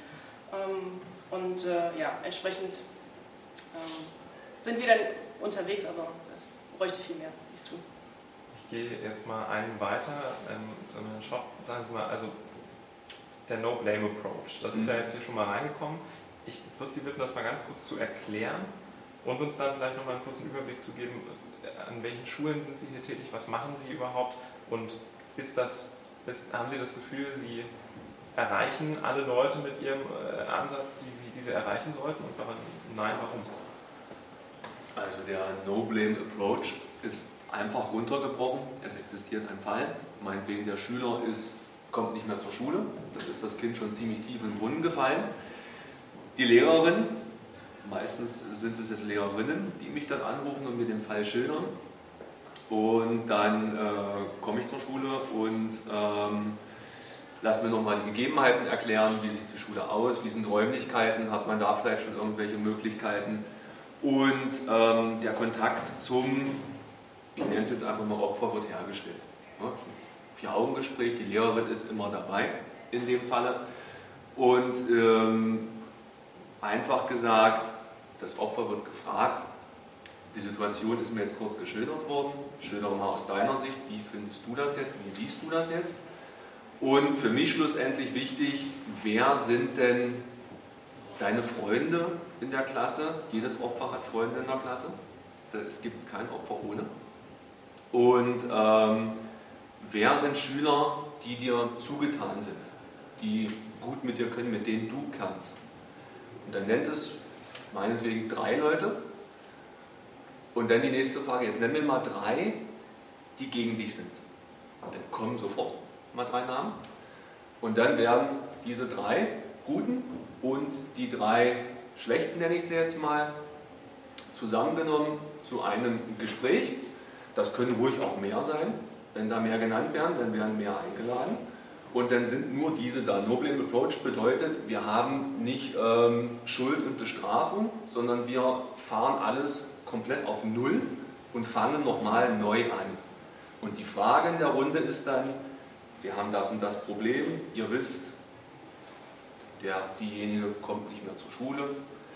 Ja, entsprechend sind wir dann unterwegs, aber es bräuchte viel mehr, dies tun. Ich gehe jetzt mal einen weiter, so einen Shop, sagen Sie mal, also der No-Blame-Approach, das ist ja jetzt hier schon mal reingekommen. Ich würde Sie bitten, das mal ganz kurz zu erklären und uns dann vielleicht noch mal einen kurzen Überblick zu geben, an welchen Schulen sind Sie hier tätig, was machen Sie überhaupt und haben Sie das Gefühl, Sie erreichen alle Leute mit Ihrem Ansatz, die Sie erreichen sollten? Und nein, warum? Also der No-Blame-Approach ist einfach runtergebrochen. Es existiert ein Fall, meinetwegen der Schüler kommt nicht mehr zur Schule, dann ist das Kind schon ziemlich tief in den Brunnen gefallen. Die Lehrerin, meistens sind es jetzt Lehrerinnen, die mich dann anrufen und mir den Fall schildern. Und dann komme ich zur Schule und lass mir nochmal die Gegebenheiten erklären, wie sieht die Schule aus, wie sind Räumlichkeiten, hat man da vielleicht schon irgendwelche Möglichkeiten. Und der Kontakt zum, ich nenne es jetzt einfach mal Opfer, wird hergestellt. Ja, 4-Augen-Gespräch, die Lehrerin ist immer dabei in dem Falle. Und einfach gesagt, das Opfer wird gefragt, die Situation ist mir jetzt kurz geschildert worden, schildere mal aus deiner Sicht, wie findest du das jetzt, wie siehst du das jetzt? Und für mich schlussendlich wichtig, wer sind denn deine Freunde in der Klasse? Jedes Opfer hat Freunde in der Klasse, es gibt kein Opfer ohne. Und wer sind Schüler, die dir zugetan sind, die gut mit dir können, mit denen du kannst? Und dann nennt es meinetwegen 3 Leute. Und dann die nächste Frage, jetzt nenn mir mal 3, die gegen dich sind. Dann kommen sofort mal 3 Namen. Und dann werden diese 3 Guten und die 3 Schlechten, nenne ich sie jetzt mal, zusammengenommen zu einem Gespräch. Das können ruhig auch mehr sein. Wenn da mehr genannt werden, dann werden mehr eingeladen. Und dann sind nur diese da. No-Blame Approach bedeutet, wir haben nicht Schuld und Bestrafung, sondern wir fahren alles komplett auf Null und fangen nochmal neu an. Und die Frage in der Runde ist dann, wir haben das und das Problem, ihr wisst, diejenige kommt nicht mehr zur Schule.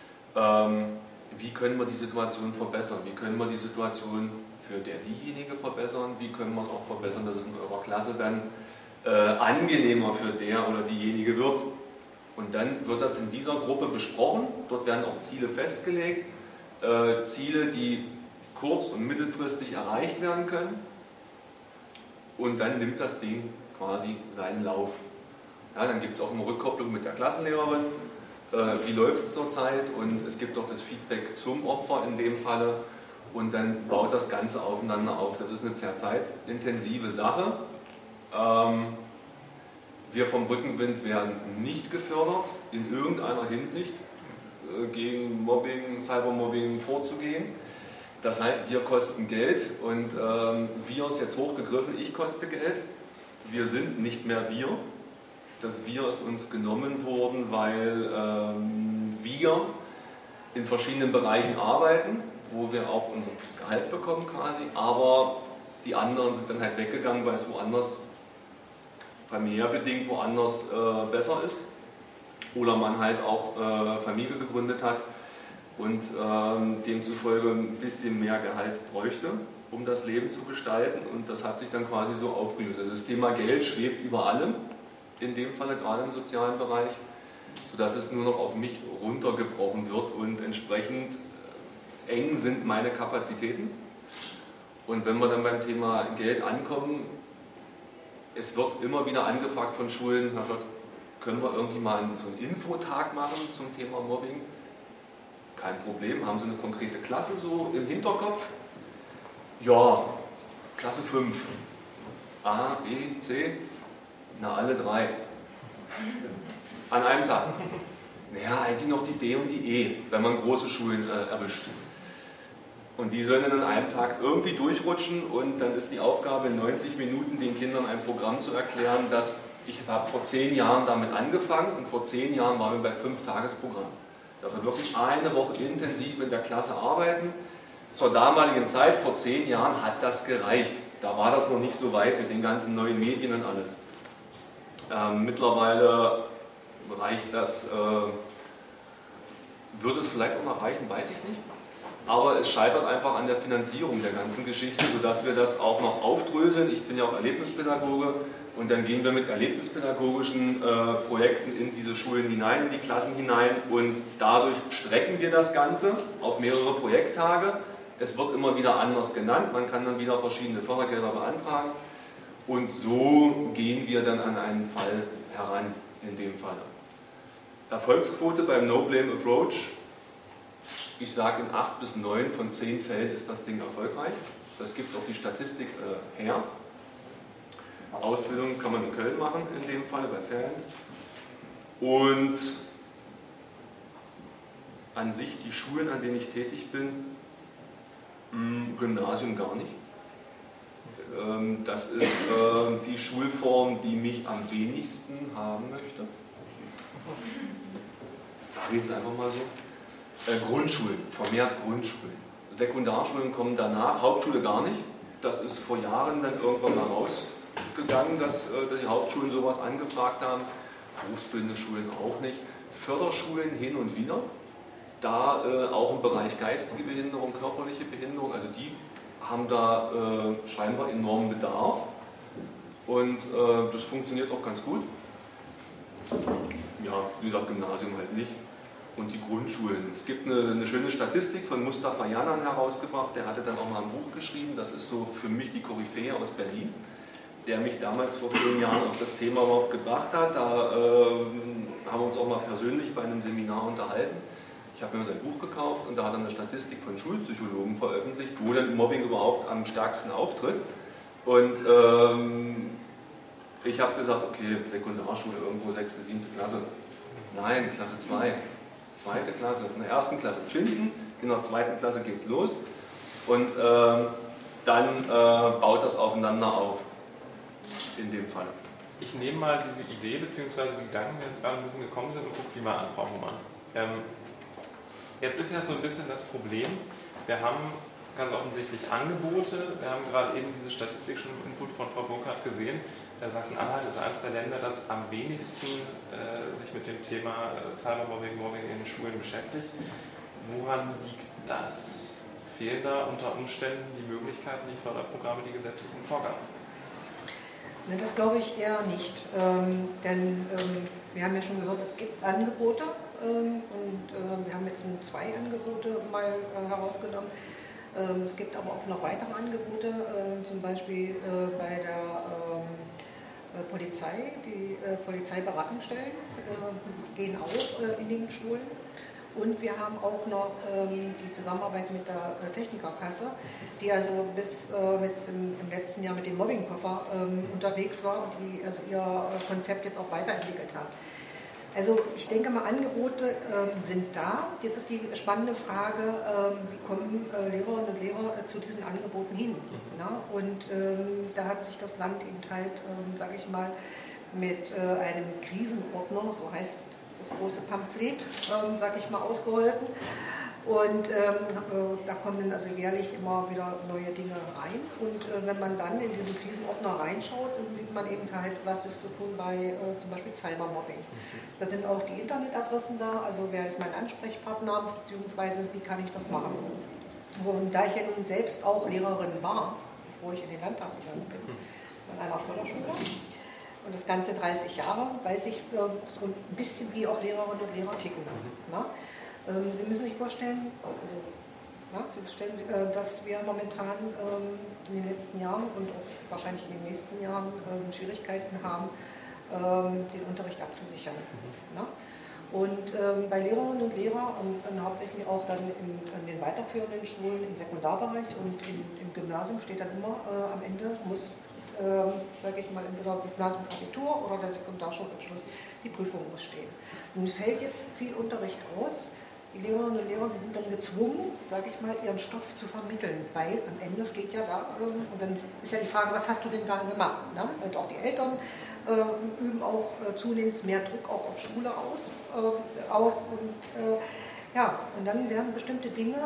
Wie können wir die Situation verbessern? Wie können wir die Situation für diejenige verbessern? Wie können wir es auch verbessern, dass es in eurer Klasse dann angenehmer für der oder diejenige wird? Und dann wird das in dieser Gruppe besprochen. Dort werden auch Ziele festgelegt. Ziele, die kurz- und mittelfristig erreicht werden können. Und dann nimmt das Ding quasi seinen Lauf. Ja, dann gibt es auch eine Rückkopplung mit der Klassenlehrerin. Wie läuft es zurzeit? Und es gibt auch das Feedback zum Opfer in dem Falle. Und dann baut das Ganze aufeinander auf. Das ist eine sehr zeitintensive Sache. Wir vom Rückenwind werden nicht gefördert, in irgendeiner Hinsicht gegen Mobbing, Cybermobbing vorzugehen. Das heißt, wir kosten Geld und wir ist jetzt hochgegriffen, ich koste Geld. Wir sind nicht mehr wir. Das Wir ist uns genommen worden, weil wir in verschiedenen Bereichen arbeiten, wo wir auch unser Gehalt bekommen quasi, aber die anderen sind dann halt weggegangen, weil es woanders, familiär bedingt woanders besser ist oder man halt auch Familie gegründet hat und demzufolge ein bisschen mehr Gehalt bräuchte, um das Leben zu gestalten, und das hat sich dann quasi so aufgelöst. Also das Thema Geld schwebt über allem, in dem Falle gerade im sozialen Bereich, sodass es nur noch auf mich runtergebrochen wird und entsprechend eng sind meine Kapazitäten. Und wenn wir dann beim Thema Geld ankommen, es wird immer wieder angefragt von Schulen, Herr Schott, können wir irgendwie mal so einen Infotag machen zum Thema Mobbing? Kein Problem. Haben Sie eine konkrete Klasse so im Hinterkopf? Ja, Klasse 5. A, B, C? Na, alle 3. An einem Tag. Naja, eigentlich noch die D und die E, wenn man große Schulen erwischt. Und die sollen dann an einem Tag irgendwie durchrutschen und dann ist die Aufgabe, in 90 Minuten den Kindern ein Programm zu erklären, dass ich habe vor 10 Jahren damit angefangen und vor 10 Jahren waren wir bei 5-Tages-Programm. Dass wir wirklich eine Woche intensiv in der Klasse arbeiten. Zur damaligen Zeit, vor 10 Jahren, hat das gereicht. Da war das noch nicht so weit mit den ganzen neuen Medien und alles. Mittlerweile reicht das, würde es vielleicht auch noch reichen, weiß ich nicht. Aber es scheitert einfach an der Finanzierung der ganzen Geschichte, sodass wir das auch noch aufdröseln. Ich bin ja auch Erlebnispädagoge und dann gehen wir mit erlebnispädagogischen Projekten in diese Schulen hinein, in die Klassen hinein und dadurch strecken wir das Ganze auf mehrere Projekttage. Es wird immer wieder anders genannt, man kann dann wieder verschiedene Fördergelder beantragen und so gehen wir dann an einen Fall heran in dem Fall. Erfolgsquote beim No-Blame-Approach. Ich sage, in 8 bis 9 von 10 Fällen ist das Ding erfolgreich. Das gibt auch die Statistik her. Ausbildung kann man in Köln machen, in dem Fall bei Ferien. Und an sich die Schulen, an denen ich tätig bin, Gymnasium gar nicht. Das ist die Schulform, die mich am wenigsten haben möchte. Sag ich jetzt einfach mal so. Grundschulen, vermehrt Grundschulen. Sekundarschulen kommen danach, Hauptschule gar nicht. Das ist vor Jahren dann irgendwann mal rausgegangen, dass die Hauptschulen sowas angefragt haben. Berufsbildende Schulen auch nicht. Förderschulen hin und wieder. Da auch im Bereich geistige Behinderung, körperliche Behinderung, also die haben da scheinbar enormen Bedarf. Und das funktioniert auch ganz gut. Ja, wie gesagt, Gymnasium halt nicht. Und die Grundschulen. Es gibt eine schöne Statistik von Mustafa Yanan herausgebracht, der hatte dann auch mal ein Buch geschrieben, das ist so für mich die Koryphäe aus Berlin, der mich damals vor 10 Jahren auf das Thema überhaupt gebracht hat. Da haben wir uns auch mal persönlich bei einem Seminar unterhalten. Ich habe mir sein Buch gekauft und da hat er eine Statistik von Schulpsychologen veröffentlicht, wo dann Mobbing überhaupt am stärksten auftritt. Und ich habe gesagt, okay, Sekundarschule irgendwo 6., 7. Klasse. Nein, Klasse 2. 2. Klasse, in der 1. Klasse finden, in der 2. Klasse geht es los und dann baut das aufeinander auf, in dem Fall. Ich nehme mal diese Idee bzw. die Gedanken, die jetzt gerade ein bisschen gekommen sind und gucke sie mal an, Frau Humann. Jetzt ist ja so ein bisschen das Problem, wir haben ganz offensichtlich Angebote, wir haben gerade eben diese Statistik schon im Input von Frau Burkhardt gesehen. Sachsen-Anhalt ist eines der Länder, das am wenigsten sich mit dem Thema Cybermobbing, Mobbing in den Schulen beschäftigt. Woran liegt das? Fehlen da unter Umständen die Möglichkeiten, die Förderprogramme, die gesetzlichen Vorgaben? Das glaube ich eher nicht. Denn wir haben ja schon gehört, es gibt Angebote und wir haben jetzt 2 Angebote mal herausgenommen. Es gibt aber auch noch weitere Angebote, zum Beispiel bei der Polizei, die Polizeiberatungsstellen gehen auch in den Schulen Und wir haben auch noch die Zusammenarbeit mit der Technikerkasse, die also bis im letzten Jahr mit dem Mobbingkoffer unterwegs war und die also ihr Konzept jetzt auch weiterentwickelt haben. Also ich denke mal, Angebote sind da. Jetzt ist die spannende Frage, wie kommen Lehrerinnen und Lehrer zu diesen Angeboten hin? Na? Und da hat sich das Land eben halt, sage ich mal, mit einem Krisenordner, so heißt das große Pamphlet, sage ich mal, ausgeholfen. Und da kommen dann also jährlich immer wieder neue Dinge rein. Und wenn man dann in diesen Krisenordner reinschaut, dann sieht man eben halt, was ist zu tun bei zum Beispiel Cybermobbing. Da sind auch die Internetadressen da, also wer ist mein Ansprechpartner, beziehungsweise wie kann ich das machen. Und da ich ja nun selbst auch Lehrerin war, bevor ich in den Landtag gegangen bin, an einer Förderschule, und das Ganze 30 Jahre, weiß ich so ein bisschen, wie auch Lehrerinnen und Lehrer ticken. Na? Sie müssen sich vorstellen, also, ja, dass wir momentan in den letzten Jahren und auch wahrscheinlich in den nächsten Jahren Schwierigkeiten haben, den Unterricht abzusichern. Na? Und bei Lehrerinnen und Lehrern und hauptsächlich auch dann in den weiterführenden Schulen im Sekundarbereich und im Gymnasium steht dann immer am Ende muss, sage ich mal, entweder Gymnasium-Abitur oder der Sekundarschulabschluss, die Prüfung muss stehen. Nun fällt jetzt viel Unterricht aus. Die Lehrerinnen und Lehrer, die sind dann gezwungen, sage ich mal, ihren Stoff zu vermitteln, weil am Ende steht ja da, und dann ist ja die Frage, was hast du denn da gemacht? Ne? Und auch die Eltern üben auch zunehmend mehr Druck auch auf Schule aus. Und dann werden bestimmte Dinge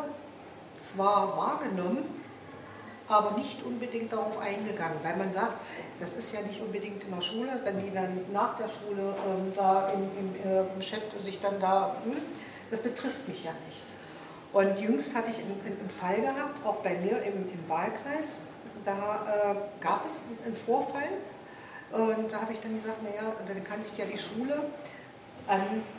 zwar wahrgenommen, aber nicht unbedingt darauf eingegangen, weil man sagt, das ist ja nicht unbedingt in der Schule, wenn die dann nach der Schule da im Chat sich dann da, das betrifft mich ja nicht. Und jüngst hatte ich einen Fall gehabt, auch bei mir im Wahlkreis, da gab es einen Vorfall und da habe ich dann gesagt, naja, dann kann ich ja die Schule an,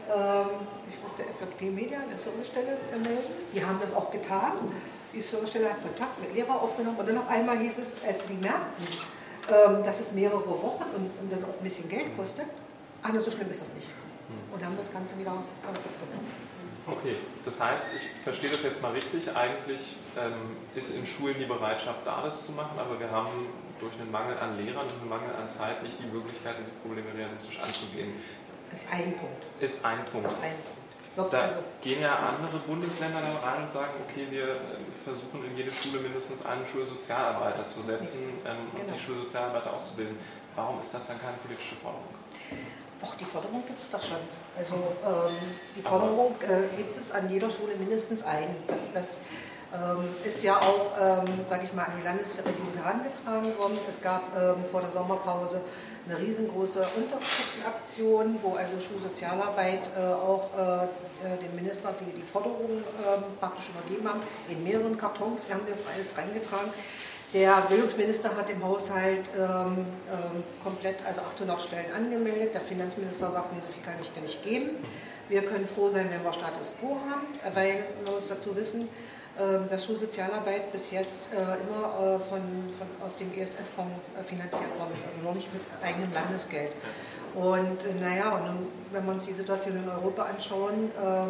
ich wusste, FJP Media, der Servicestelle melden, die haben das auch getan. Die Servicestelle hat Kontakt mit Lehrern aufgenommen und dann auf einmal hieß es, als sie merkten, dass es mehrere Wochen und das auch ein bisschen Geld kostet, so schlimm ist das nicht. Und haben das Ganze wieder abgenommen. Okay, das heißt, ich verstehe das jetzt mal richtig, eigentlich ist in Schulen die Bereitschaft da, das zu machen, aber wir haben durch einen Mangel an Lehrern und einen Mangel an Zeit nicht die Möglichkeit, diese Probleme realistisch anzugehen. Das ist ein Punkt. Ist ein Punkt. Das ist ein Punkt. Da gehen ja andere Bundesländer dann rein und sagen, okay, wir versuchen in jede Schule mindestens einen Schulsozialarbeiter zu setzen und die Schulsozialarbeiter auszubilden. Warum ist das dann keine politische Forderung? Doch, die Forderung gibt es doch schon. Also die Forderung gibt es an jeder Schule mindestens einen. Das ist ja auch, sage ich mal, an die Landesregierung herangetragen worden. Es gab vor der Sommerpause eine riesengroße Unterschriftenaktion, wo also Schulsozialarbeit auch dem Minister die Forderungen praktisch übergeben haben, in mehreren Kartons. Wir haben das alles reingetragen. Der Bildungsminister hat im Haushalt komplett, also 800 Stellen angemeldet. Der Finanzminister sagt, nee, so viel kann ich dir nicht geben. Wir können froh sein, wenn wir Status Quo haben, weil man muss dazu wissen, dass Schulsozialarbeit bis jetzt immer aus dem ESF-Fonds finanziert worden ist, also noch nicht mit eigenem Landesgeld. Und wenn wir uns die Situation in Europa anschauen,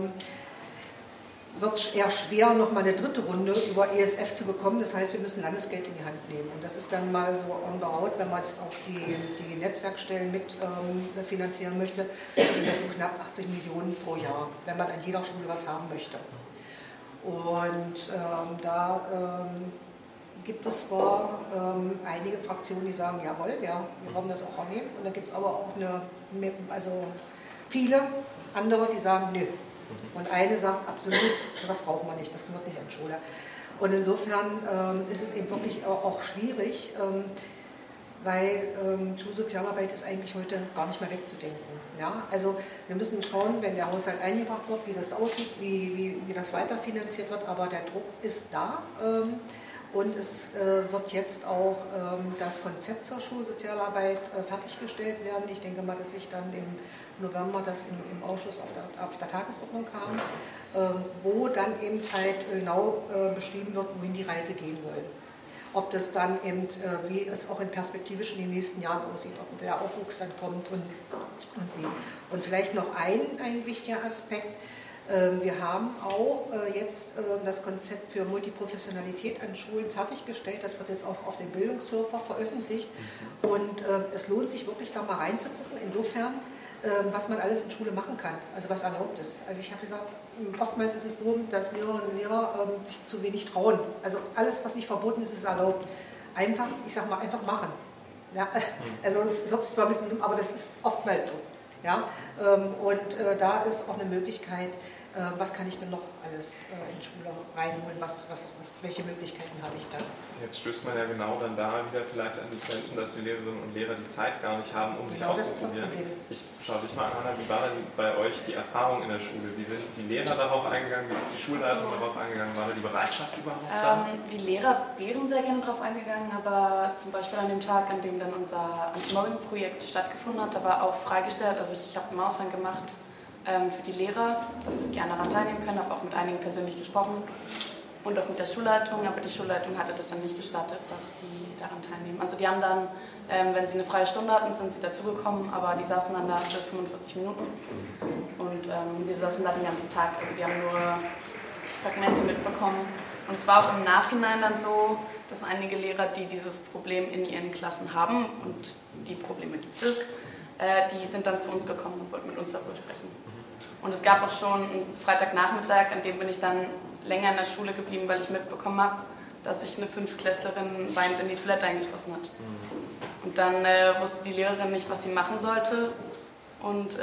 wird es eher schwer, nochmal eine dritte Runde über ESF zu bekommen. Das heißt, wir müssen Landesgeld in die Hand nehmen. Und das ist dann mal so on the road, wenn man jetzt auch die Netzwerkstellen mit finanzieren möchte, sind das so knapp 80 Millionen pro Jahr, wenn man an jeder Schule was haben möchte. Und da gibt es zwar einige Fraktionen, die sagen, jawohl, wir wollen das auch annehmen. Und da gibt es aber auch viele andere, die sagen, nö. Und eine sagt absolut, das braucht man nicht, das gehört nicht an Schule. Und insofern ist es eben wirklich auch schwierig, weil Schulsozialarbeit ist eigentlich heute gar nicht mehr wegzudenken. Ja? Also wir müssen schauen, wenn der Haushalt eingebracht wird, wie das aussieht, wie das weiterfinanziert wird, aber der Druck ist da. Und es wird jetzt auch das Konzept zur Schulsozialarbeit fertiggestellt werden. Ich denke mal, dass ich dann im November das im Ausschuss auf der Tagesordnung kam, wo dann eben halt genau beschrieben wird, wohin die Reise gehen soll. Ob das dann eben, wie es auch in perspektivisch in den nächsten Jahren aussieht, ob der Aufwuchs dann kommt und wie. Und vielleicht noch ein wichtiger Aspekt, Wir haben auch jetzt das Konzept für Multiprofessionalität an Schulen fertiggestellt. Das wird jetzt auch auf dem Bildungsserver veröffentlicht. Und es lohnt sich wirklich da mal reinzugucken. Insofern, was man alles in Schule machen kann, also was erlaubt ist. Also ich habe gesagt, oftmals ist es so, dass Lehrerinnen und Lehrer sich zu wenig trauen. Also alles, was nicht verboten ist, ist erlaubt. Einfach, ich sage mal, einfach machen. Ja? Also es hört sich zwar ein bisschen dumm, aber das ist oftmals so. Ja? Und da ist auch eine Möglichkeit, was kann ich denn noch alles in Schule reinholen, welche Möglichkeiten habe ich da? Jetzt stößt man ja genau dann da wieder vielleicht an die Grenzen, dass die Lehrerinnen und Lehrer die Zeit gar nicht haben, um sich auszuprobieren. Ich schaue dich mal an, Anna, wie war denn bei euch die Erfahrung in der Schule? Wie sind die Lehrer darauf eingegangen? Wie ist die Schulleitung darauf eingegangen? War da die Bereitschaft überhaupt da? Die Lehrer wären sehr gerne darauf eingegangen, aber zum Beispiel an dem Tag, an dem dann unser Anti-Mobbing-Projekt stattgefunden hat, da war auch freigestellt, also ich habe einen Aushang gemacht für die Lehrer, dass sie gerne daran teilnehmen können, habe auch mit einigen persönlich gesprochen und auch mit der Schulleitung, aber die Schulleitung hatte das dann nicht gestattet, dass die daran teilnehmen. Also die haben dann, wenn sie eine freie Stunde hatten, sind sie dazugekommen, aber die saßen dann da für 45 Minuten und wir saßen da den ganzen Tag, also die haben nur Fragmente mitbekommen. Und es war auch im Nachhinein dann so, dass einige Lehrer, die dieses Problem in ihren Klassen haben, und die Probleme gibt es, die sind dann zu uns gekommen und wollten mit uns darüber sprechen. Und es gab auch schon einen Freitagnachmittag, an dem bin ich dann länger in der Schule geblieben, weil ich mitbekommen habe, dass sich eine Fünftklässlerin weinend in die Toilette eingeschlossen hat. Und dann wusste die Lehrerin nicht, was sie machen sollte und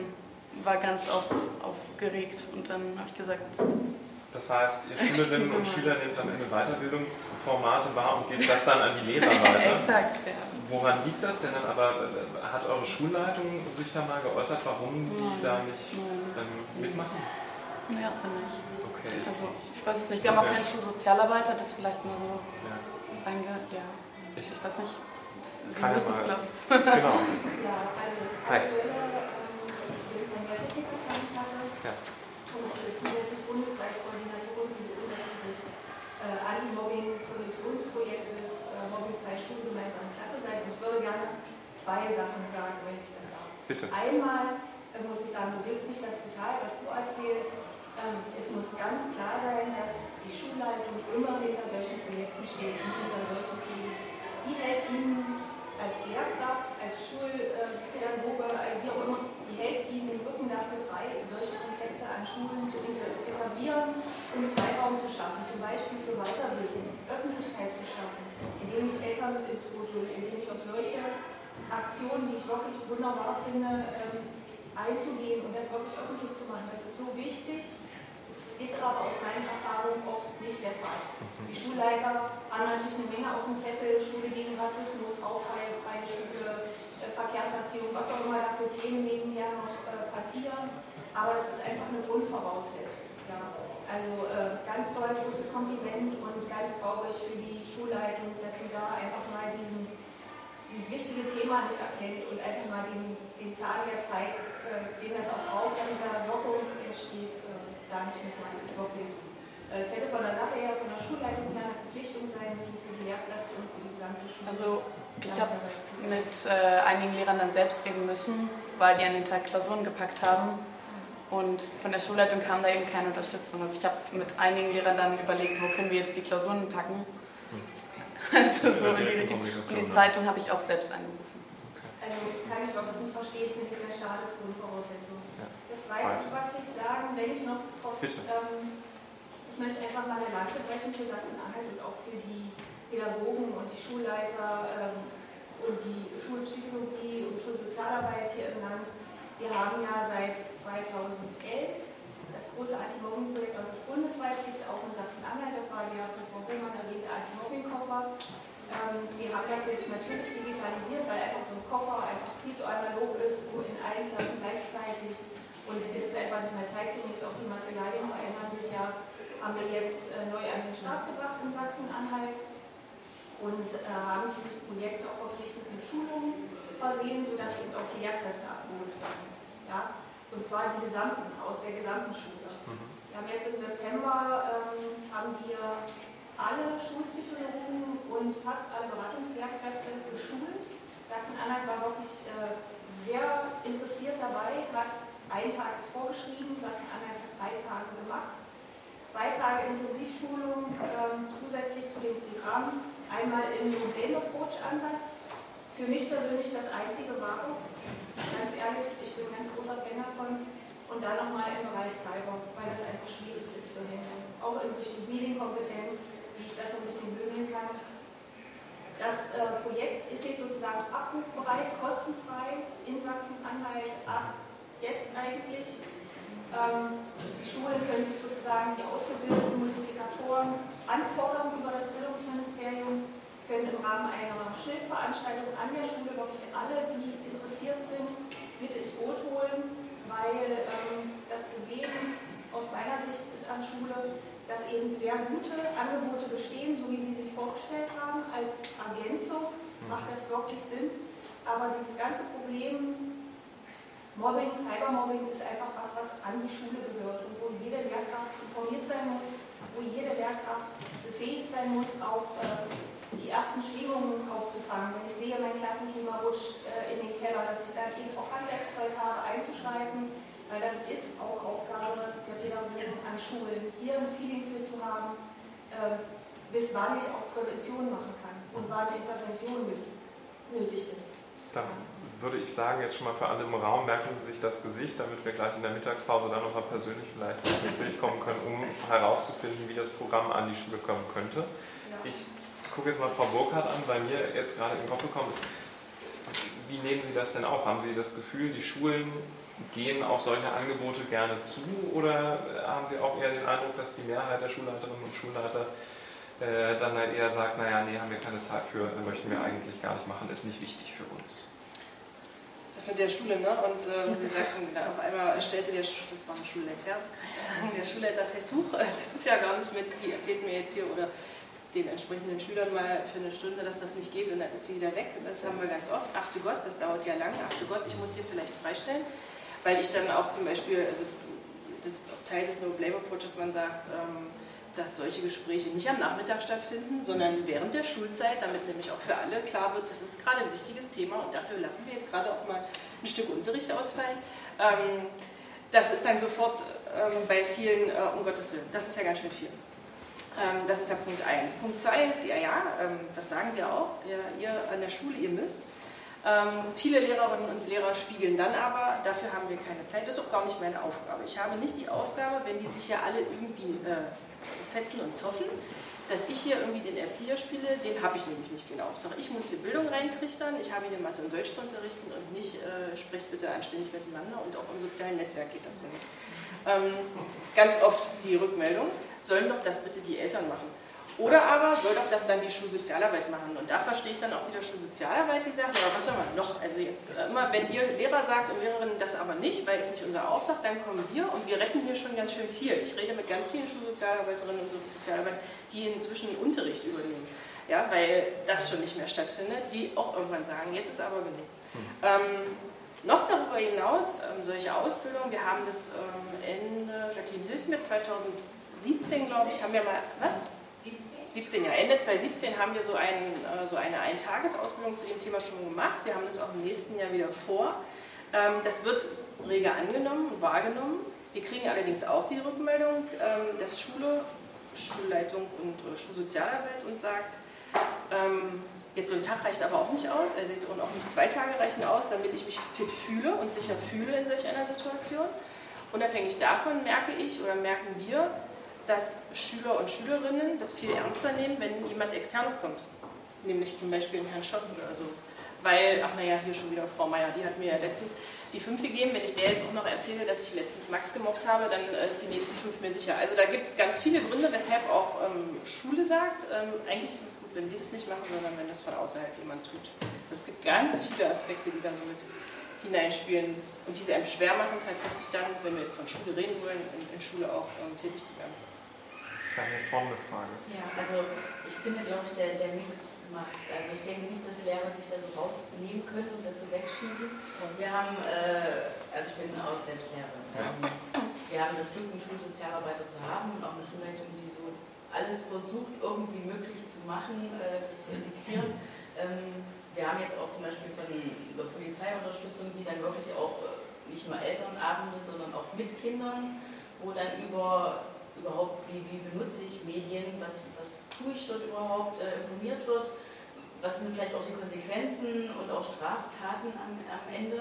war ganz aufgeregt. Und dann habe ich gesagt... Das heißt, ihr Schülerinnen und Schüler nehmt am Ende Weiterbildungsformate wahr und gebt das dann an die Lehrer weiter. Exakt, ja. Woran liegt das denn dann aber? Hat eure Schulleitung sich da mal geäußert, warum die da nicht mitmachen? Nee, hat sie nicht. Okay. Also, ich weiß es nicht. Wir haben auch keinen Schulsozialarbeiter, das vielleicht mal so reingehört. Ja. Ich weiß nicht. Sie müssen es, glaube ich, zu. Genau. Ja, also, Hi. ich bin von der Technikerkrankenkasse. Ja. Und zusätzlich bundesweit Koordinatorin für die Umsetzung des Anti-Mobbing-Präventionsprojektes Mobbingfreie Schule gemeinsame Klasse sein. Und ich würde gerne zwei Sachen sagen, wenn ich das darf. Bitte. Einmal muss ich sagen, bewegt mich das total, was du erzählst. Es muss ganz klar sein, dass die Schulleitung immer hinter solchen Projekten steht und hinter solchen Themen. Die hält ihnen als Lehrkraft, als Schulpädagoge, wie auch immer, die hält ihnen den Rücken dafür frei, solche Konzepte an Schulen zu etablieren und Freiraum zu schaffen, zum Beispiel für Weiterbildung, Öffentlichkeit zu schaffen, indem ich Eltern mit ins Boot hole, indem ich auf solche Aktionen, die ich wirklich wunderbar finde, einzugehen und das wirklich öffentlich zu machen. Das ist so wichtig, ist aber aus meinen Erfahrungen oft nicht der Fall. Die Schulleiter haben natürlich eine Menge auf dem Zettel, Schule gegen Rassismus, freie Schule, Verkehrserziehung, was auch immer da für Themen nebenher noch passieren, aber das ist einfach eine Grundvoraussetzung. Ja. Also ganz toll, großes Kompliment und ganz traurig für die Schulleitung, dass sie da einfach mal dieses wichtige Thema nicht erkennt und einfach mal den Zahn der Zeit, den das auch braucht, damit da Wirkung entsteht, da nicht mitmachen. Das ist wirklich, es hätte von der Sache her, von der Schulleitung her eine Verpflichtung sein müssen für die Lehrkräfte und für die gesamte Schule. Also ich habe mit einigen Lehrern dann selbst reden müssen, weil die an den Tag Klausuren gepackt haben. Und von der Schulleitung kam da eben keine Unterstützung. Also ich habe mit einigen Lehrern dann überlegt, wo können wir jetzt die Klausuren packen. Also so in die Richtung. Und die Zeitung habe ich auch selbst angerufen. Also kann ich wirklich nicht verstehen, finde ich sehr schade, das ist Grundvoraussetzung. Das Zweite, was ich sagen, wenn ich noch kurz, ich möchte einfach mal eine Lanze brechen für Sachsen-Anhalt und auch für die Pädagogen und die Schulleiter und die Schulpsychologie und Schulsozialarbeit hier im Land. Wir haben ja seit 2011 das große Anti-Mobbing-Projekt, was es bundesweit gibt, auch in Sachsen-Anhalt. Das war der von Frau Hohmann erwähnte Anti-Mobbing-Koffer. Wir haben das jetzt natürlich digitalisiert, weil einfach so ein Koffer einfach viel zu analog ist, in allen Klassen gleichzeitig und ist einfach nicht mehr zeitgemäß. Auch die Materialien verändern sich ja, haben wir jetzt neu an den Start gebracht in Sachsen-Anhalt und haben dieses Projekt auch verpflichtend mit Schulungen versehen, sodass eben auch die Lehrkräfte abgeholt werden. Ja? Und zwar aus der gesamten Schule. Wir haben jetzt im September haben wir alle Schulpsychologen und fast alle Beratungslehrkräfte geschult. Sachsen-Anhalt war wirklich sehr interessiert dabei, hat einen Tag vorgeschrieben. Sachsen-Anhalt hat 3 Tage gemacht. 2 Tage Intensivschulung zusätzlich zu dem Programm, einmal im Modell-Approach-Ansatz. Für mich persönlich das einzige wahre, ganz ehrlich, ich bin ein ganz großer Fan davon. Und dann nochmal im Bereich Cyber, weil das einfach schwierig ist zu handeln. Auch in Richtung Medienkompetenz, wie ich das so ein bisschen bündeln kann. Das Projekt ist jetzt sozusagen abrufbereit, kostenfrei in Sachsen-Anhalt ab jetzt eigentlich. Die Schulen können sich sozusagen die ausgebildeten Multiplikatoren anfordern über das Bildungsministerium, können im Rahmen einer Schildveranstaltung an der Schule wirklich alle, die interessiert sind, mit ins Boot holen, weil das Problem aus meiner Sicht ist an Schule, dass eben sehr gute Angebote bestehen, so wie Sie sich vorgestellt haben, als Ergänzung macht das wirklich Sinn. Aber dieses ganze Problem Mobbing, Cybermobbing ist einfach was an die Schule gehört und wo jede Lehrkraft informiert sein muss, wo jede Lehrkraft befähigt sein muss, auch die ersten Schwingungen aufzufangen. Wenn ich sehe, mein Klassenklima rutscht in den Keller, dass ich dann eben auch Handwerkszeug habe, einzuschreiten, weil das ist auch Aufgabe der Pädagogen an Schulen, hier ein Feeling für zu haben, bis wann ich auch Prävention machen kann und wann Intervention nötig ist. Dann würde ich sagen, jetzt schon mal für alle im Raum, merken Sie sich das Gesicht, damit wir gleich in der Mittagspause dann nochmal persönlich vielleicht ins Gespräch kommen können, um herauszufinden, wie das Programm an die Schule kommen könnte. Ja. Ich gucke jetzt mal Frau Burkhardt an, weil mir jetzt gerade im Kopf gekommen ist, wie nehmen Sie das denn auf? Haben Sie das Gefühl, die Schulen gehen auf solche Angebote gerne zu oder haben Sie auch eher den Eindruck, dass die Mehrheit der Schulleiterinnen und Schulleiter dann eher sagt, naja, nee, haben wir keine Zeit für, möchten wir eigentlich gar nicht machen, ist nicht wichtig für uns? Das mit der Schule, ne? Und Sie sagten, auf einmal stellte das war ein Schulleiter, der Schulleiterversuch, das ist ja gar nicht mit, die erzählt mir jetzt hier oder den entsprechenden Schülern mal für eine Stunde, dass das nicht geht und dann ist sie wieder weg. Das haben wir ganz oft. Ach du Gott, das dauert ja lange. Ach du Gott, ich muss hier vielleicht freistellen. Weil ich dann auch zum Beispiel, also das ist auch Teil des No-Blame-Approach, dass man sagt, dass solche Gespräche nicht am Nachmittag stattfinden, sondern während der Schulzeit, damit nämlich auch für alle klar wird, das ist gerade ein wichtiges Thema und dafür lassen wir jetzt gerade auch mal ein Stück Unterricht ausfallen. Das ist dann sofort bei vielen, um Gottes Willen, das ist ja ganz schön viel. Das ist der Punkt 1. Punkt 2 ist, das sagen wir auch, ihr an der Schule, ihr müsst. Viele Lehrerinnen und Lehrer spiegeln dann aber, dafür haben wir keine Zeit, das ist auch gar nicht meine Aufgabe. Ich habe nicht die Aufgabe, wenn die sich ja alle irgendwie fetzen und zoffeln, dass ich hier irgendwie den Erzieher spiele, den habe ich nämlich nicht, den Auftrag. Ich muss hier Bildung reintrichtern, ich habe hier Mathe und Deutsch zu unterrichten und nicht, sprecht bitte anständig miteinander und auch im sozialen Netzwerk geht das so nicht. Ganz oft die Rückmeldung, sollen doch das bitte die Eltern machen. Oder aber soll doch das dann die Schulsozialarbeit machen. Und da verstehe ich dann auch wieder Schulsozialarbeit, die sagt, ja, was soll man noch? Also jetzt immer, wenn ihr Lehrer sagt und Lehrerinnen das aber nicht, weil es nicht unser Auftrag, dann kommen wir und wir retten hier schon ganz schön viel. Ich rede mit ganz vielen Schulsozialarbeiterinnen und Sozialarbeitern, die inzwischen Unterricht übernehmen, ja, weil das schon nicht mehr stattfindet, die auch irgendwann sagen, jetzt ist aber genug. Noch darüber hinaus, solche Ausbildungen, wir haben das Ende, Jacqueline hilft mir, 2017, glaube ich, haben wir mal, was? 17, ja, Ende 2017 haben wir so eine Eintagesausbildung zu dem Thema schon gemacht. Wir haben das auch im nächsten Jahr wieder vor. Das wird rege angenommen und wahrgenommen. Wir kriegen allerdings auch die Rückmeldung, dass Schulleitung und Schulsozialarbeit uns sagt, jetzt so ein Tag reicht aber auch nicht aus, also jetzt auch nicht 2 Tage reichen aus, damit ich mich fit fühle und sicher fühle in solch einer Situation. Unabhängig davon merken wir, dass Schüler und Schülerinnen das viel ernster nehmen, wenn jemand Externes kommt. Nämlich zum Beispiel Herrn Schott oder so. Weil, hier schon wieder Frau Meier, die hat mir ja letztens die 5 gegeben. Wenn ich der jetzt auch noch erzähle, dass ich letztens Max gemobbt habe, dann ist die nächste 5 mir sicher. Also da gibt es ganz viele Gründe, weshalb auch Schule sagt, eigentlich ist es gut, wenn wir das nicht machen, sondern wenn das von außerhalb jemand tut. Es gibt ganz viele Aspekte, die da so mit hineinspielen und die es einem schwer machen, tatsächlich dann, wenn wir jetzt von Schule reden wollen, in Schule auch tätig zu werden. Eine vorne Frage. Ja, also ich finde, glaube ich, der Mix macht es. Also ich denke nicht, dass Lehrer sich da so rausnehmen können und das so wegschieben. Und wir haben, also ich bin auch selbst Lehrerin. Wir haben das Glück, einen Schulsozialarbeiter zu haben und auch eine Schulleitung, die so alles versucht, irgendwie möglich zu machen, das zu integrieren. Wir haben jetzt auch zum Beispiel von der Polizeiunterstützung, die dann wirklich auch nicht nur Elternabende, sondern auch mit Kindern wo dann überhaupt, wie benutze ich Medien, was tue ich dort überhaupt, informiert wird, was sind vielleicht auch die Konsequenzen und auch Straftaten am Ende,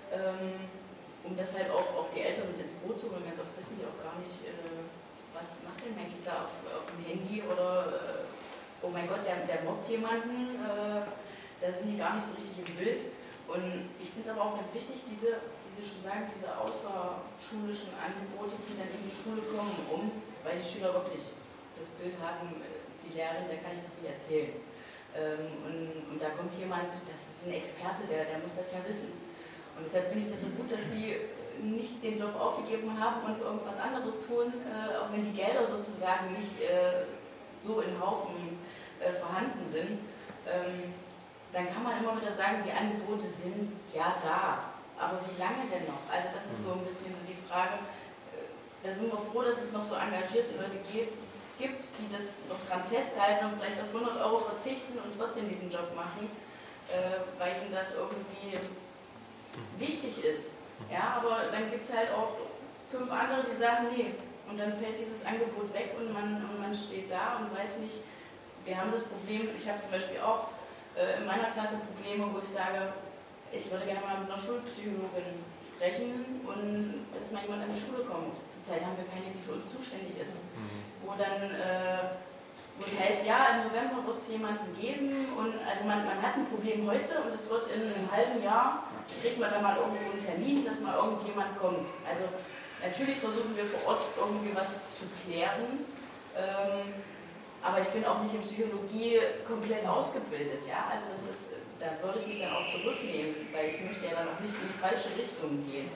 um das halt auch die Eltern mit ins Boot zu holen. Ganz oft wissen die auch gar nicht, was macht denn mein Kind da auf dem Handy oder oh mein Gott, der mobbt jemanden, da sind die gar nicht so richtig im Bild. Und ich finde es aber auch ganz wichtig, diese außerschulischen Angebote, die dann in die Schule kommen, weil die Schüler wirklich das Bild haben, die Lehrerin, der kann ich das nicht erzählen. Und da kommt jemand, das ist ein Experte, der muss das ja wissen. Und deshalb finde ich das so gut, dass sie nicht den Job aufgegeben haben und irgendwas anderes tun, auch wenn die Gelder sozusagen nicht so in Haufen vorhanden sind. Dann kann man immer wieder sagen, die Angebote sind ja da. Aber wie lange denn noch? Also das ist so ein bisschen so die Frage. Da sind wir froh, dass es noch so engagierte Leute gibt, die das noch dran festhalten und vielleicht auf 100 € verzichten und trotzdem diesen Job machen, weil ihnen das irgendwie wichtig ist. Ja, aber dann gibt es halt auch 5 andere, die sagen, nee. Und dann fällt dieses Angebot weg und man steht da und weiß nicht, wir haben das Problem, ich habe zum Beispiel auch in meiner Klasse Probleme, wo ich sage, ich würde gerne mal mit einer Schulpsychologin sprechen und dass mal jemand an die Schule kommt. Zurzeit haben wir keine, die für uns zuständig ist. Wo es heißt, ja, im November wird es jemanden geben und also man hat ein Problem heute und es wird in einem halben Jahr, kriegt man dann mal irgendwo einen Termin, dass mal irgendjemand kommt. Also natürlich versuchen wir vor Ort irgendwie was zu klären, aber ich bin auch nicht in Psychologie komplett ausgebildet. Ja? Also da würde ich mich dann auch zurücknehmen, weil ich möchte ja dann auch nicht in die falsche Richtung gehen.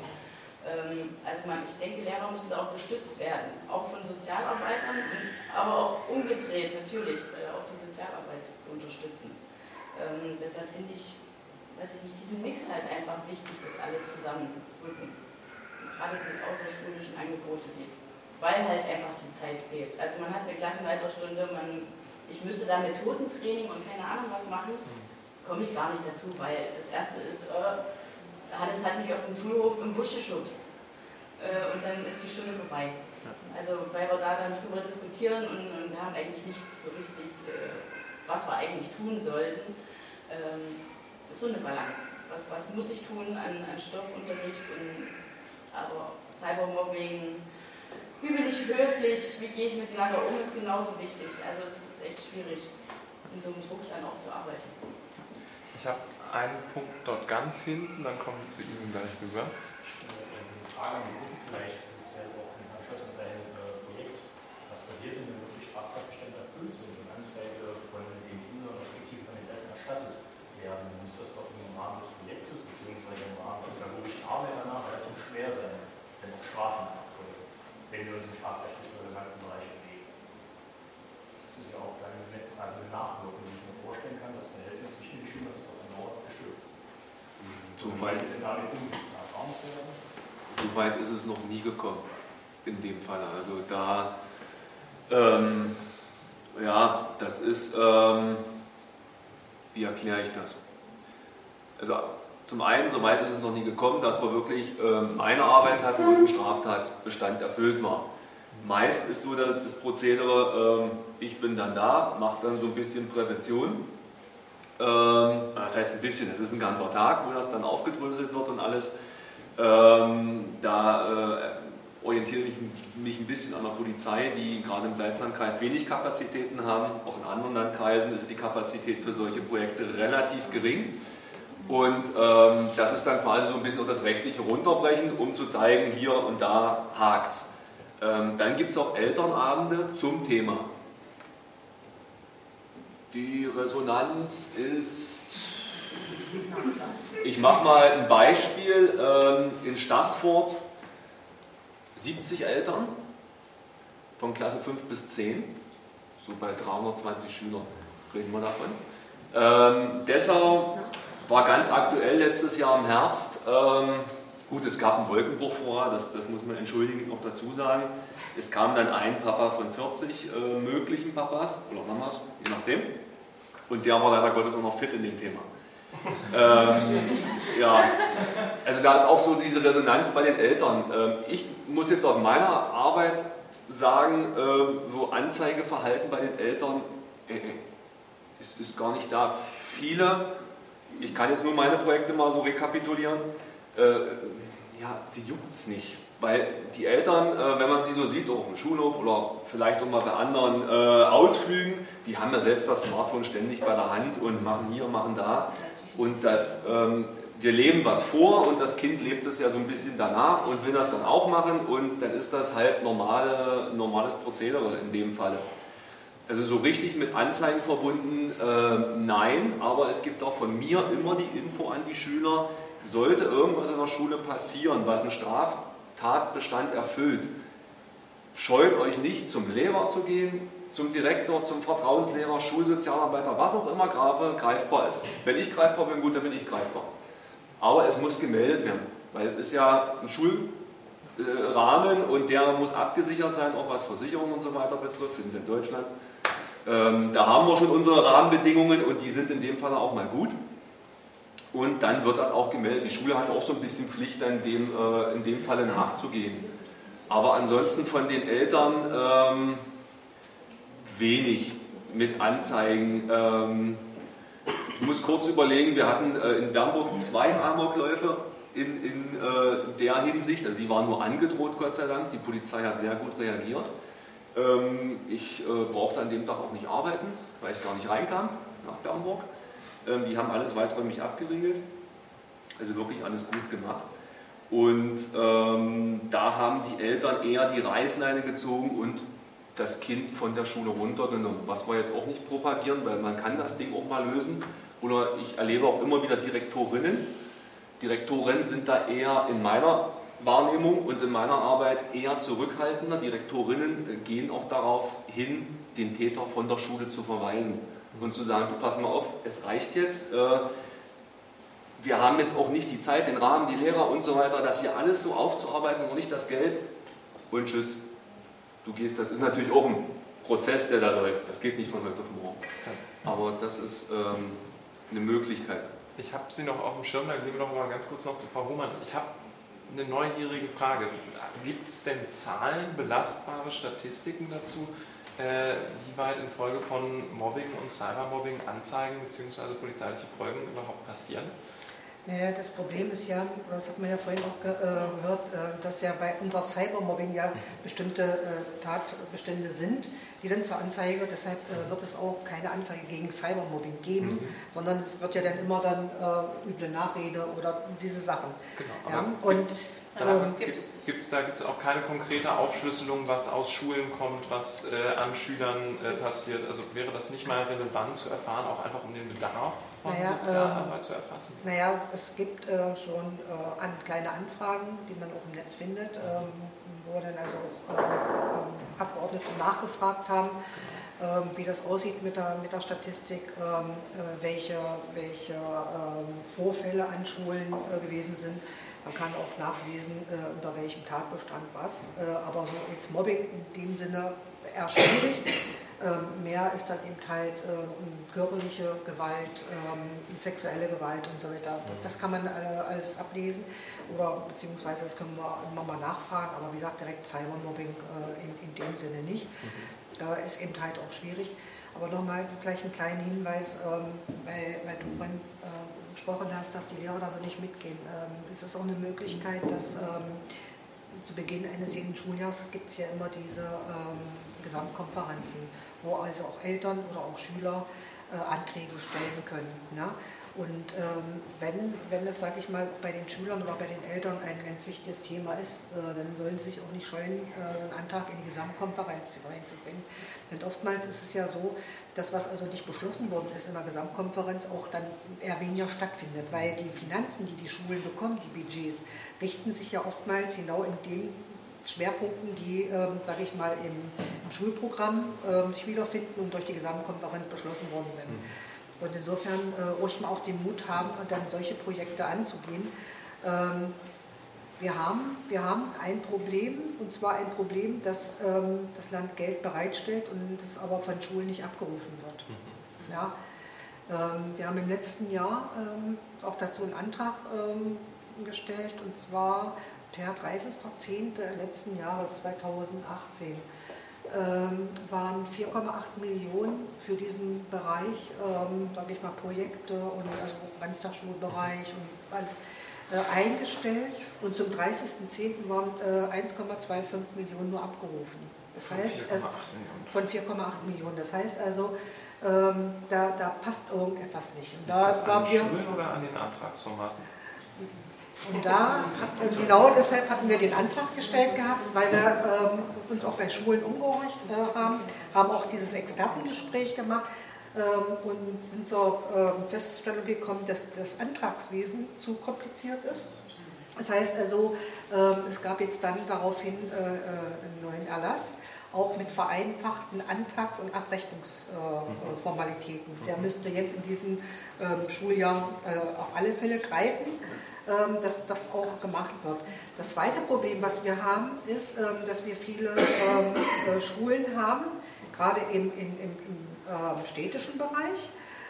Ich denke, Lehrer müssen da auch gestützt werden, auch von Sozialarbeitern, aber auch umgedreht natürlich, auch die Sozialarbeit zu unterstützen. Deshalb finde ich, diesen Mix halt einfach wichtig, dass alle zusammenrücken. Gerade diese außerschulischen Angebote, weil halt einfach die Zeit fehlt. Also man hat eine Klassenleiterstunde, ich müsste da Methodentraining und keine Ahnung was machen, komme ich gar nicht dazu, weil das erste ist, Hannes hat mich auf dem Schulhof im Busch geschubst und dann ist die Stunde vorbei. Also weil wir da dann drüber diskutieren und wir haben eigentlich nichts so richtig, was wir eigentlich tun sollten. Das ist so eine Balance. Was muss ich tun an Stoffunterricht, aber Cybermobbing, wie bin ich höflich, wie gehe ich miteinander um, ist genauso wichtig. Also das ist echt schwierig, in so einem Druck dann auch zu arbeiten. Ich habe einen Punkt dort ganz hinten, dann komme ich zu Ihnen gleich rüber. Eine Frage an die Gruppe vielleicht, speziell auch in Anschluss an sein Projekt. Was passiert denn, wenn wirklich Straftatbestände erfüllt sind und Anzeige von den Kindern effektiv von den Eltern erstattet werden? Muss das doch im Rahmen des Projektes bzw. im Rahmen der pädagogischen Arbeit danach relativ schwer sein, wenn auch Strafen nachfolgen, wenn wir uns im strafrechtlich relevanten Bereich bewegen. Das ist ja auch eine Nachwirkung, die ich mir vorstellen kann, das Verhältnis zwischen den Schülern ist doch enorm bestückt. So weit ist es noch nie gekommen, in dem Fall. Also da, das ist, wie erkläre ich das? Also zum einen, so weit ist es noch nie gekommen, dass wir wirklich eine Arbeit hatten und ein Straftatbestand erfüllt war. Meist ist so das Prozedere, ich bin dann da, mache dann so ein bisschen Prävention. Das heißt ein bisschen, es ist ein ganzer Tag, wo das dann aufgedröselt wird und alles. Da orientiere ich mich ein bisschen an der Polizei, die gerade im Salzlandkreis wenig Kapazitäten haben. Auch in anderen Landkreisen ist die Kapazität für solche Projekte relativ gering. Und das ist dann quasi so ein bisschen auch das rechtliche Runterbrechen, um zu zeigen, hier und da hakt's. Dann gibt es auch Elternabende zum Thema. Die Resonanz ist, ich mache mal ein Beispiel, in Staßfurt 70 Eltern von Klasse 5 bis 10, so bei 320 Schülern reden wir davon. Dessau war ganz aktuell letztes Jahr im Herbst, gut, es gab einen Wolkenbruch vorher, das muss man entschuldigend noch dazu sagen. Es kam dann ein Papa von 40 möglichen Papas oder Mamas, je nachdem. Und der war leider Gottes auch noch fit in dem Thema. Ja, also da ist auch so diese Resonanz bei den Eltern. Ich muss jetzt aus meiner Arbeit sagen, so Anzeigeverhalten bei den Eltern ist gar nicht da. Viele, ich kann jetzt nur meine Projekte mal so rekapitulieren, ja, sie juckt es nicht. Weil die Eltern, wenn man sie so sieht, auch auf dem Schulhof oder vielleicht auch mal bei anderen Ausflügen, die haben ja selbst das Smartphone ständig bei der Hand und machen hier, machen da. Und wir leben was vor und das Kind lebt es ja so ein bisschen danach und will das dann auch machen und dann ist das halt normales Prozedere in dem Falle. Also so richtig mit Anzeigen verbunden, nein, aber es gibt auch von mir immer die Info an die Schüler, sollte irgendwas in der Schule passieren, was einen Straftatbestand erfüllt, scheut euch nicht zum Lehrer zu gehen, zum Direktor, zum Vertrauenslehrer, Schulsozialarbeiter, was auch immer greifbar ist. Wenn ich greifbar bin, gut, dann bin ich greifbar. Aber es muss gemeldet werden, weil es ist ja ein Schulrahmen und der muss abgesichert sein, auch was Versicherungen und so weiter betrifft, wir sind in Deutschland. Da haben wir schon unsere Rahmenbedingungen und die sind in dem Fall auch mal gut. Und dann wird das auch gemeldet. Die Schule hat auch so ein bisschen Pflicht, dann in dem Falle nachzugehen. Aber ansonsten von den Eltern wenig mit Anzeigen. Ich muss kurz überlegen, wir hatten in Bernburg 2 Amokläufe in der Hinsicht. Also die waren nur angedroht, Gott sei Dank. Die Polizei hat sehr gut reagiert. Ich brauchte an dem Tag auch nicht arbeiten, weil ich gar nicht reinkam nach Bernburg. Die haben alles weiträumig abgeriegelt, also wirklich alles gut gemacht. Und da haben die Eltern eher die Reißleine gezogen und das Kind von der Schule runtergenommen. Was wir jetzt auch nicht propagieren, weil man kann das Ding auch mal lösen. Oder ich erlebe auch immer wieder Direktorinnen. Direktoren sind da eher in meiner Wahrnehmung und in meiner Arbeit eher zurückhaltender. Direktorinnen gehen auch darauf hin, den Täter von der Schule zu verweisen. Und zu sagen, du pass mal auf, es reicht jetzt, wir haben jetzt auch nicht die Zeit, den Rahmen, die Lehrer und so weiter, das hier alles so aufzuarbeiten und nicht das Geld und tschüss, du gehst, das ist natürlich auch ein Prozess, der da läuft, das geht nicht von heute auf morgen, aber das ist eine Möglichkeit. Ich habe Sie noch auf dem Schirm, dann gehen wir noch mal ganz kurz noch zu Frau Humann. Ich habe eine neugierige Frage, gibt es denn Zahlen, belastbare Statistiken dazu, wie weit infolge von Mobbing und Cybermobbing Anzeigen bzw. polizeiliche Folgen überhaupt passieren? Naja, das Problem ist ja, das hat man ja vorhin auch gehört, dass ja bei unter Cybermobbing ja bestimmte Tatbestände sind, die dann zur Anzeige, deshalb wird es auch keine Anzeige gegen Cybermobbing geben, sondern es wird ja dann immer dann üble Nachrede oder diese Sachen. Genau, ja, und gibt es auch keine konkrete Aufschlüsselung, was aus Schulen kommt, was an Schülern passiert? Also wäre das nicht mal relevant zu erfahren, auch einfach um den Bedarf von Sozialarbeit zu erfassen? Naja, es gibt schon kleine Anfragen, die man auch im Netz findet, wo dann also auch Abgeordnete nachgefragt haben, wie das aussieht mit der Statistik, welche Vorfälle an Schulen gewesen sind. Man kann auch nachlesen, unter welchem Tatbestand was, aber so jetzt Mobbing in dem Sinne eher schwierig. Mehr ist dann eben halt körperliche Gewalt, sexuelle Gewalt und so weiter. Das kann man alles ablesen oder beziehungsweise das können wir immer mal nachfragen, aber wie gesagt, direkt Cybermobbing in dem Sinne nicht. Ist eben halt auch schwierig. Aber nochmal gleich einen kleinen Hinweis, weil du vorhin gesprochen hast, dass die Lehrer da so nicht mitgehen. Es ist auch eine Möglichkeit, dass zu Beginn eines jeden Schuljahres gibt es ja immer diese Gesamtkonferenzen, wo also auch Eltern oder auch Schüler Anträge stellen können. Ne? Und wenn das, sage ich mal, bei den Schülern oder bei den Eltern ein ganz wichtiges Thema ist, dann sollen sie sich auch nicht scheuen, so einen Antrag in die Gesamtkonferenz reinzubringen. Denn oftmals ist es ja so, dass was also nicht beschlossen worden ist in der Gesamtkonferenz, auch dann eher weniger stattfindet, weil die Finanzen, die die Schulen bekommen, die Budgets, richten sich ja oftmals genau in den Schwerpunkten, die, sage ich mal, im Schulprogramm sich wiederfinden und durch die Gesamtkonferenz beschlossen worden sind. Und insofern ruhig mal auch den Mut haben, dann solche Projekte anzugehen. Wir haben ein Problem, und zwar ein Problem, dass das Land Geld bereitstellt und das aber von Schulen nicht abgerufen wird. Ja? Wir haben im letzten Jahr auch dazu einen Antrag gestellt, und zwar per 30.10. letzten Jahres 2018 waren 4,8 Millionen für diesen Bereich, sage ich mal, Projekte und also Ganztagsschulbereich und alles eingestellt, und zum 30.10. waren 1,25 Millionen nur abgerufen. Das heißt, von 4,8 Millionen. Das heißt also, da passt irgendetwas nicht. Und da ist das an den Schulen oder an den Antragsformaten? Und genau deshalb hatten wir den Antrag gestellt gehabt, weil wir uns auch bei Schulen umgehorcht haben auch dieses Expertengespräch gemacht und sind zur Feststellung gekommen, dass das Antragswesen zu kompliziert ist. Das heißt also, es gab jetzt dann daraufhin einen neuen Erlass, auch mit vereinfachten Antrags- und Abrechnungsformalitäten. Der müsste jetzt in diesem Schuljahr auf alle Fälle greifen, dass das auch gemacht wird. Das zweite Problem, was wir haben, ist, dass wir viele Schulen haben, gerade im städtischen Bereich,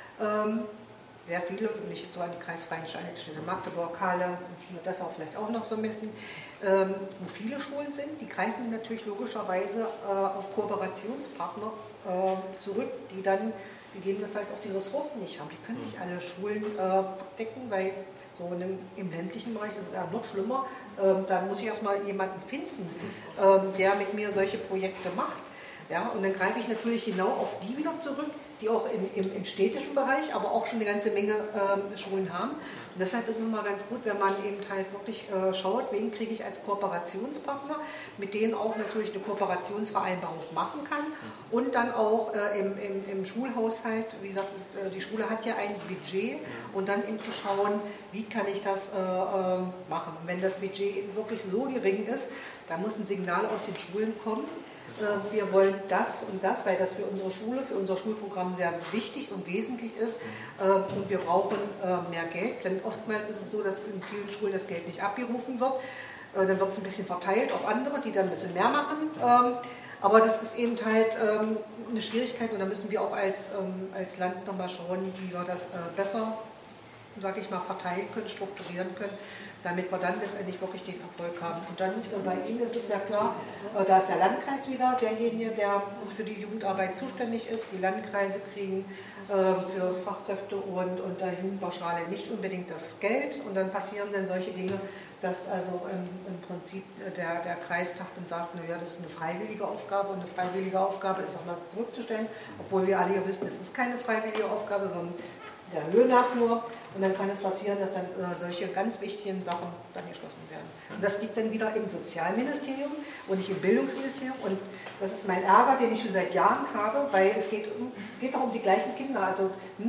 sehr viele, nicht so an die kreisfreien Städte Magdeburg, Halle, Dessau vielleicht auch noch so ein bisschen, wo viele Schulen sind, die greifen natürlich logischerweise auf Kooperationspartner zurück, die dann gegebenenfalls auch die Ressourcen nicht haben. Die können nicht alle Schulen abdecken, weil so im ländlichen Bereich ist es ja noch schlimmer. Da muss ich erstmal jemanden finden, der mit mir solche Projekte macht. Ja, und dann greife ich natürlich genau auf die wieder zurück, die auch im städtischen Bereich, aber auch schon eine ganze Menge Schulen haben. Und deshalb ist es immer ganz gut, wenn man eben halt wirklich schaut, wen kriege ich als Kooperationspartner, mit denen auch natürlich eine Kooperationsvereinbarung machen kann und dann auch im Schulhaushalt, wie gesagt, die Schule hat ja ein Budget, und dann eben zu schauen, wie kann ich das machen. Und wenn das Budget eben wirklich so gering ist, dann muss ein Signal aus den Schulen kommen. Wir wollen das und das, weil das für unsere Schule, für unser Schulprogramm sehr wichtig und wesentlich ist. Und wir brauchen mehr Geld, denn oftmals ist es so, dass in vielen Schulen das Geld nicht abgerufen wird. Dann wird es ein bisschen verteilt auf andere, die dann ein bisschen mehr machen. Aber das ist eben halt eine Schwierigkeit, und da müssen wir auch als Land nochmal schauen, wie wir das besser, sage ich mal, verteilen können, strukturieren können, damit wir dann letztendlich wirklich den Erfolg haben. Und dann bei Ihnen ist es ja klar, da ist der Landkreis wieder derjenige, der für die Jugendarbeit zuständig ist. Die Landkreise kriegen für das Fachkräfte und der Jugendpauschale nicht unbedingt das Geld, und dann passieren dann solche Dinge, dass also im Prinzip der Kreistag dann sagt, naja, das ist eine freiwillige Aufgabe, und eine freiwillige Aufgabe ist auch mal zurückzustellen, obwohl wir alle ja wissen, es ist keine freiwillige Aufgabe, sondern der Höhe nach nur, und dann kann es passieren, dass dann solche ganz wichtigen Sachen dann geschlossen werden. Und das liegt dann wieder im Sozialministerium und nicht im Bildungsministerium, und das ist mein Ärger, den ich schon seit Jahren habe, weil es geht doch um die gleichen Kinder. Also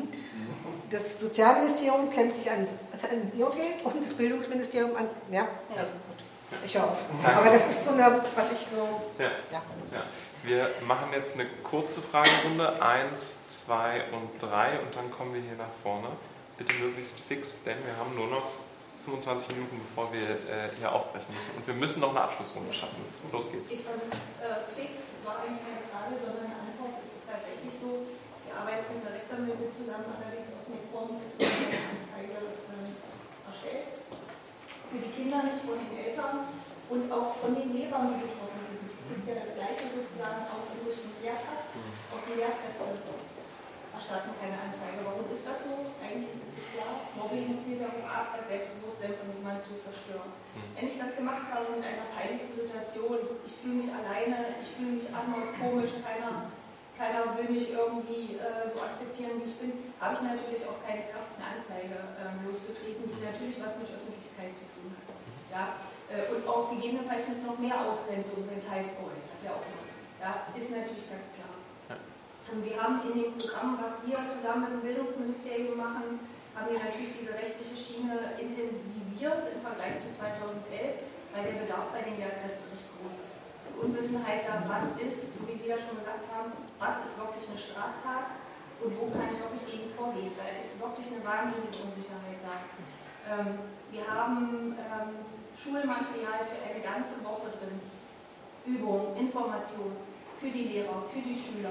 das Sozialministerium klemmt sich an ihr Geld und das Bildungsministerium an, ja, also gut, ich höre auf. Aber das ist so eine, was ich so, ja. Wir machen jetzt eine kurze Fragerunde, 1, 2 und 3, und dann kommen wir hier nach vorne. Bitte möglichst fix, denn wir haben nur noch 25 Minuten, bevor wir hier aufbrechen müssen. Und wir müssen noch eine Abschlussrunde schaffen. Los geht's. Ich versuche es fix, es war eigentlich keine Frage, sondern eine Antwort. Es ist tatsächlich so, wir arbeiten mit der Rechtsanwältin zusammen, allerdings aus dem Grund, dass wir eine Anzeige erstellt. Für die Kinder, nicht von den Eltern und auch von den Lehrern, die betroffen sind. Es gibt ja das Gleiche sozusagen auch in Richtung Lehrkraft. Auch die Lehrkräfte erstatten keine Anzeige. Warum ist das so? Eigentlich ist es klar, Mobbing zielt darauf ab, das Selbstbewusstsein von jemandem zu zerstören. Wenn ich das gemacht habe mit einer peinlichen Situation, ich fühle mich alleine, ich fühle mich anders, komisch, keiner will mich irgendwie so akzeptieren, wie ich bin, habe ich natürlich auch keine Kraft, eine Anzeige loszutreten, die natürlich was mit Öffentlichkeit zu tun hat. Ja? Und auch gegebenenfalls mit noch mehr Ausgrenzung, wenn es heißt, oh, jetzt hat er auch noch. Ja, ist natürlich ganz klar. Wir haben in dem Programm, was wir zusammen mit dem Bildungsministerium machen, haben wir natürlich diese rechtliche Schiene intensiviert im Vergleich zu 2011, weil der Bedarf bei den Lehrkräften recht groß ist. Die Unwissenheit da, was ist, wie Sie ja schon gesagt haben, was ist wirklich eine Straftat und wo kann ich wirklich gegen vorgehen. Da ist wirklich eine wahnsinnige Unsicherheit da. Wir haben Schulmaterial für eine ganze Woche drin, Übungen, Informationen für die Lehrer, für die Schüler,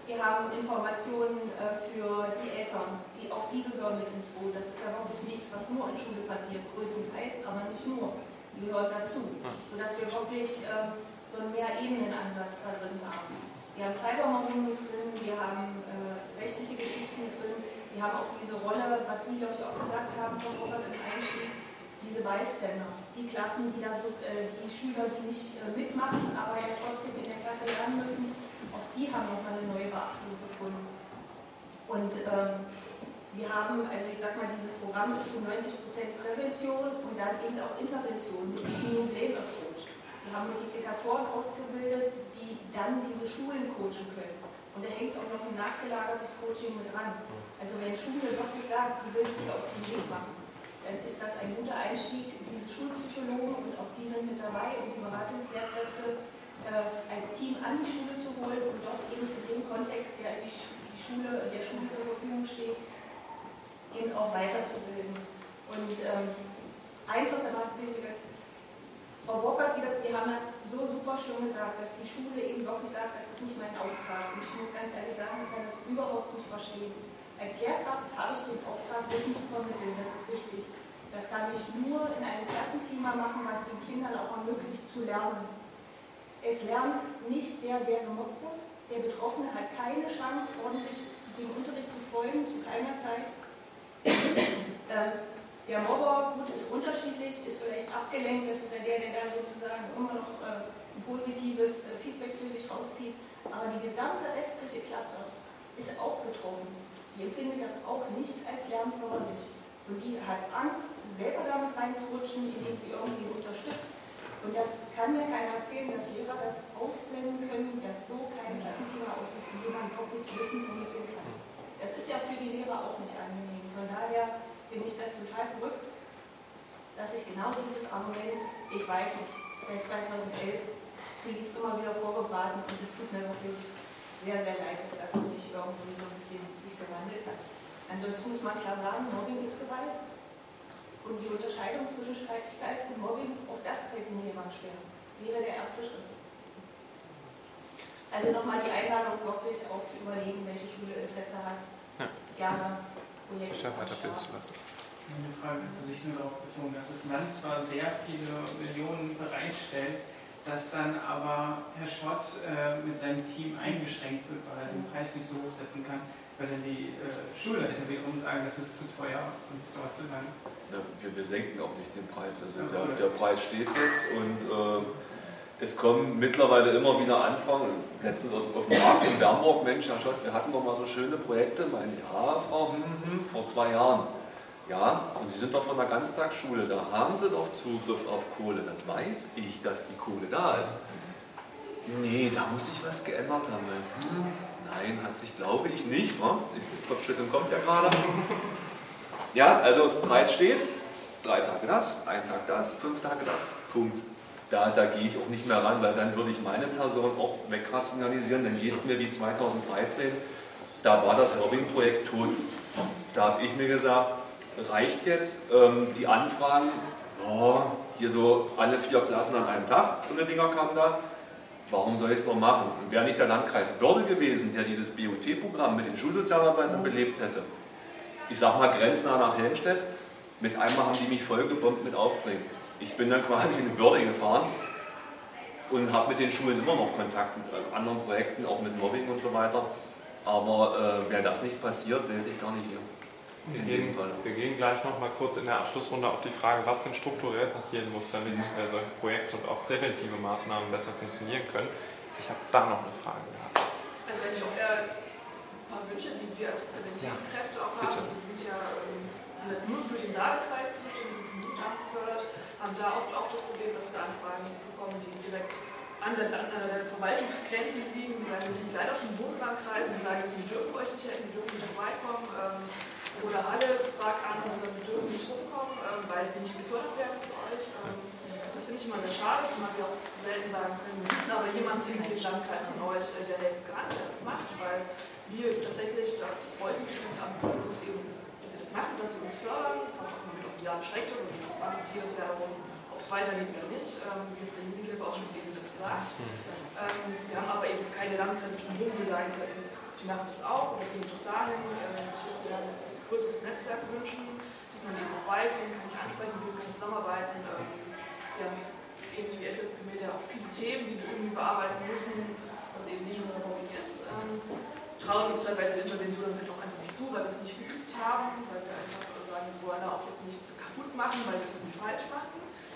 Wir haben Informationen für die Eltern, auch die gehören mit ins Boot. Das ist ja wirklich nichts, was nur in Schule passiert, größtenteils, aber nicht nur. Die gehört dazu, sodass wir wirklich so einen Mehrerebenenansatz da drin haben. Wir haben Cybermobbing mit drin, wir haben rechtliche Geschichten mit drin, wir haben auch diese Rolle, was Sie, glaube ich, auch gesagt haben, Frau Robert, im Einstieg, diese Bystander, die Klassen, die da so, die Schüler, die nicht mitmachen, aber ja trotzdem in der Klasse lernen müssen, auch die haben nochmal eine neue Beachtung gefunden. Und wir haben, also ich sag mal, dieses Programm ist zu 90% Prävention und dann eben auch Intervention mit dem New Blame Approach. Wir haben Multiplikatoren ausgebildet, die dann diese Schulen coachen können. Und da hängt auch noch ein nachgelagertes Coaching mit dran. Also wenn Schule wirklich sagt, sie will sich auf den Weg machen, dann ist das ein guter Einstieg, diese Schulpsychologen, und auch die sind mit dabei, um die Beratungslehrkräfte als Team an die Schule zu holen und dort eben in dem Kontext, der der Schule zur Verfügung steht, eben auch weiterzubilden. Und eins noch einmal wichtig, Frau Bockert, die haben das so super schön gesagt, dass die Schule eben wirklich sagt, das ist nicht mein Auftrag. Und ich muss ganz ehrlich sagen, ich kann das überhaupt nicht verstehen. Als Lehrkraft habe ich den Auftrag, Wissen zu vermitteln, das ist wichtig. Das kann ich nur in einem Klassenklima machen, was den Kindern auch ermöglicht zu lernen. Es lernt nicht der gemobbt wird. Der Betroffene hat keine Chance, ordentlich dem Unterricht zu folgen, zu keiner Zeit. Der Mobber, gut, ist unterschiedlich, ist vielleicht abgelenkt, das ist ja der da sozusagen immer noch ein positives Feedback für sich rauszieht. Aber die gesamte restliche Klasse ist auch betroffen. Die empfindet das auch nicht als lernförderlich. Und die hat Angst, selber damit reinzurutschen, indem sie irgendwie unterstützt. Und das kann mir keiner erzählen, dass Lehrer das ausblenden können, dass so kein Klassenklima aussieht, in dem man wirklich Wissen vermitteln kann. Das ist ja für die Lehrer auch nicht angenehm. Von daher finde ich das total verrückt, dass ich genau dieses Argument, ich weiß nicht, seit 2011 kriege ich es immer wieder vorgebraten und es tut mir wirklich sehr, sehr leid, dass das noch nicht irgendwie so ein bisschen sich gewandelt hat. Ansonsten muss man klar sagen, Mobbing ist Gewalt. Und die Unterscheidung zwischen Streitigkeit und Mobbing, auch das fällt den Lehrern schwer. Wäre der erste Schritt. Also nochmal die Einladung, wirklich auch zu überlegen, welche Schule Interesse hat. Ja. Gerne Projekte zu lassen. Eine Frage hat sich nur darauf bezogen, dass das Land zwar sehr viele Millionen bereitstellt, dass dann aber Herr Schott mit seinem Team eingeschränkt wird, weil er den Preis nicht so hochsetzen kann, weil dann die Schulleiter wiederum sagen, das ist zu teuer und es dauert zu lang. Ja, wir senken auch nicht den Preis. Also der Preis steht jetzt und es kommen mittlerweile immer wieder Anfragen. Letztens auf dem Markt in Bernburg, Mensch, Herr Schott, wir hatten doch mal so schöne Projekte. Ja, Frau, vor 2 Jahren. Ja, und Sie sind doch von der Ganztagsschule, da haben Sie doch Zugriff auf Kohle. Das weiß ich, dass die Kohle da ist. Nee, da muss sich was geändert haben. Nein, hat sich, glaube ich, nicht. Die Kopfschütteln kommt ja gerade. Ja, also Preis steht, 3 Tage das, 1 Tag das, 5 Tage das, Punkt. Da gehe ich auch nicht mehr ran, weil dann würde ich meine Person auch wegrationalisieren, dann geht es mir wie 2013, da war das Mobbing-Projekt tot. Da habe ich mir gesagt, reicht jetzt die Anfragen, hier so alle 4 Klassen an einem Tag, so eine Dinger kamen da, warum soll ich es noch machen? Und wäre nicht der Landkreis Börde gewesen, der dieses BOT-Programm mit den Schulsozialarbeitern belebt hätte, ich sag mal grenznah nach Helmstedt, mit einmal haben die mich vollgebombt mit Aufträgen. Ich bin dann quasi in Börde gefahren und habe mit den Schulen immer noch Kontakt mit anderen Projekten, auch mit Mobbing und so weiter. Aber wäre das nicht passiert, säße ich gar nicht hier. Wir gehen gleich noch mal kurz in der Abschlussrunde auf die Frage, was denn strukturell passieren muss, damit solche Projekte und auch präventive Maßnahmen besser funktionieren können. Ich habe da noch eine Frage gehabt. Also wenn ich auch eher ein paar Wünsche, die wir als präventive Kräfte auch haben, wir sind ja nur für den Saalkreis zuständig, sind vom Jugendamt gefördert, haben da oft auch das Problem, dass wir Anfragen bekommen, die direkt an der Verwaltungsgrenze liegen. Die sagen, wir sind jetzt leider schon im Bundeslandkreis und die sagen, wir dürfen euch nicht helfen, wir dürfen nicht vorbeikommen. Oder Halle fragt an, wir dürfen nicht rumkommen, weil wir nicht gefördert werden für euch. Das finde ich immer sehr schade, zumal wir auch selten sagen können, wir müssen aber jemanden in den Landkreis von euch, der helfen kann, der das macht, weil wir tatsächlich, da freuen mich an uns eben, dass sie das machen, dass sie uns fördern, was auch mit auf die Jahre beschränkt ist, und die fragen jedes Jahr darum, ob es weitergeht oder nicht, wie es der Jugendhilfeausschuss eben dazu sagt. Wir haben aber eben keine Landkreise drumherum, die sagen können, die machen das auch oder gehen doch dahin. Ich würde mir ein größeres Netzwerk wünschen, dass man eben auch weiß, wen kann ich ansprechen, wie kann ich zusammenarbeiten. Wir haben ähnlich wie FFP auch viele Themen, die wir irgendwie bearbeiten müssen, was eben nicht so Hobby ist. Trauen uns teilweise Interventionen halt auch einfach nicht zu, weil wir es nicht geübt haben, weil wir einfach sagen, wir wollen auch jetzt nichts kaputt machen, weil wir es irgendwie falsch machen.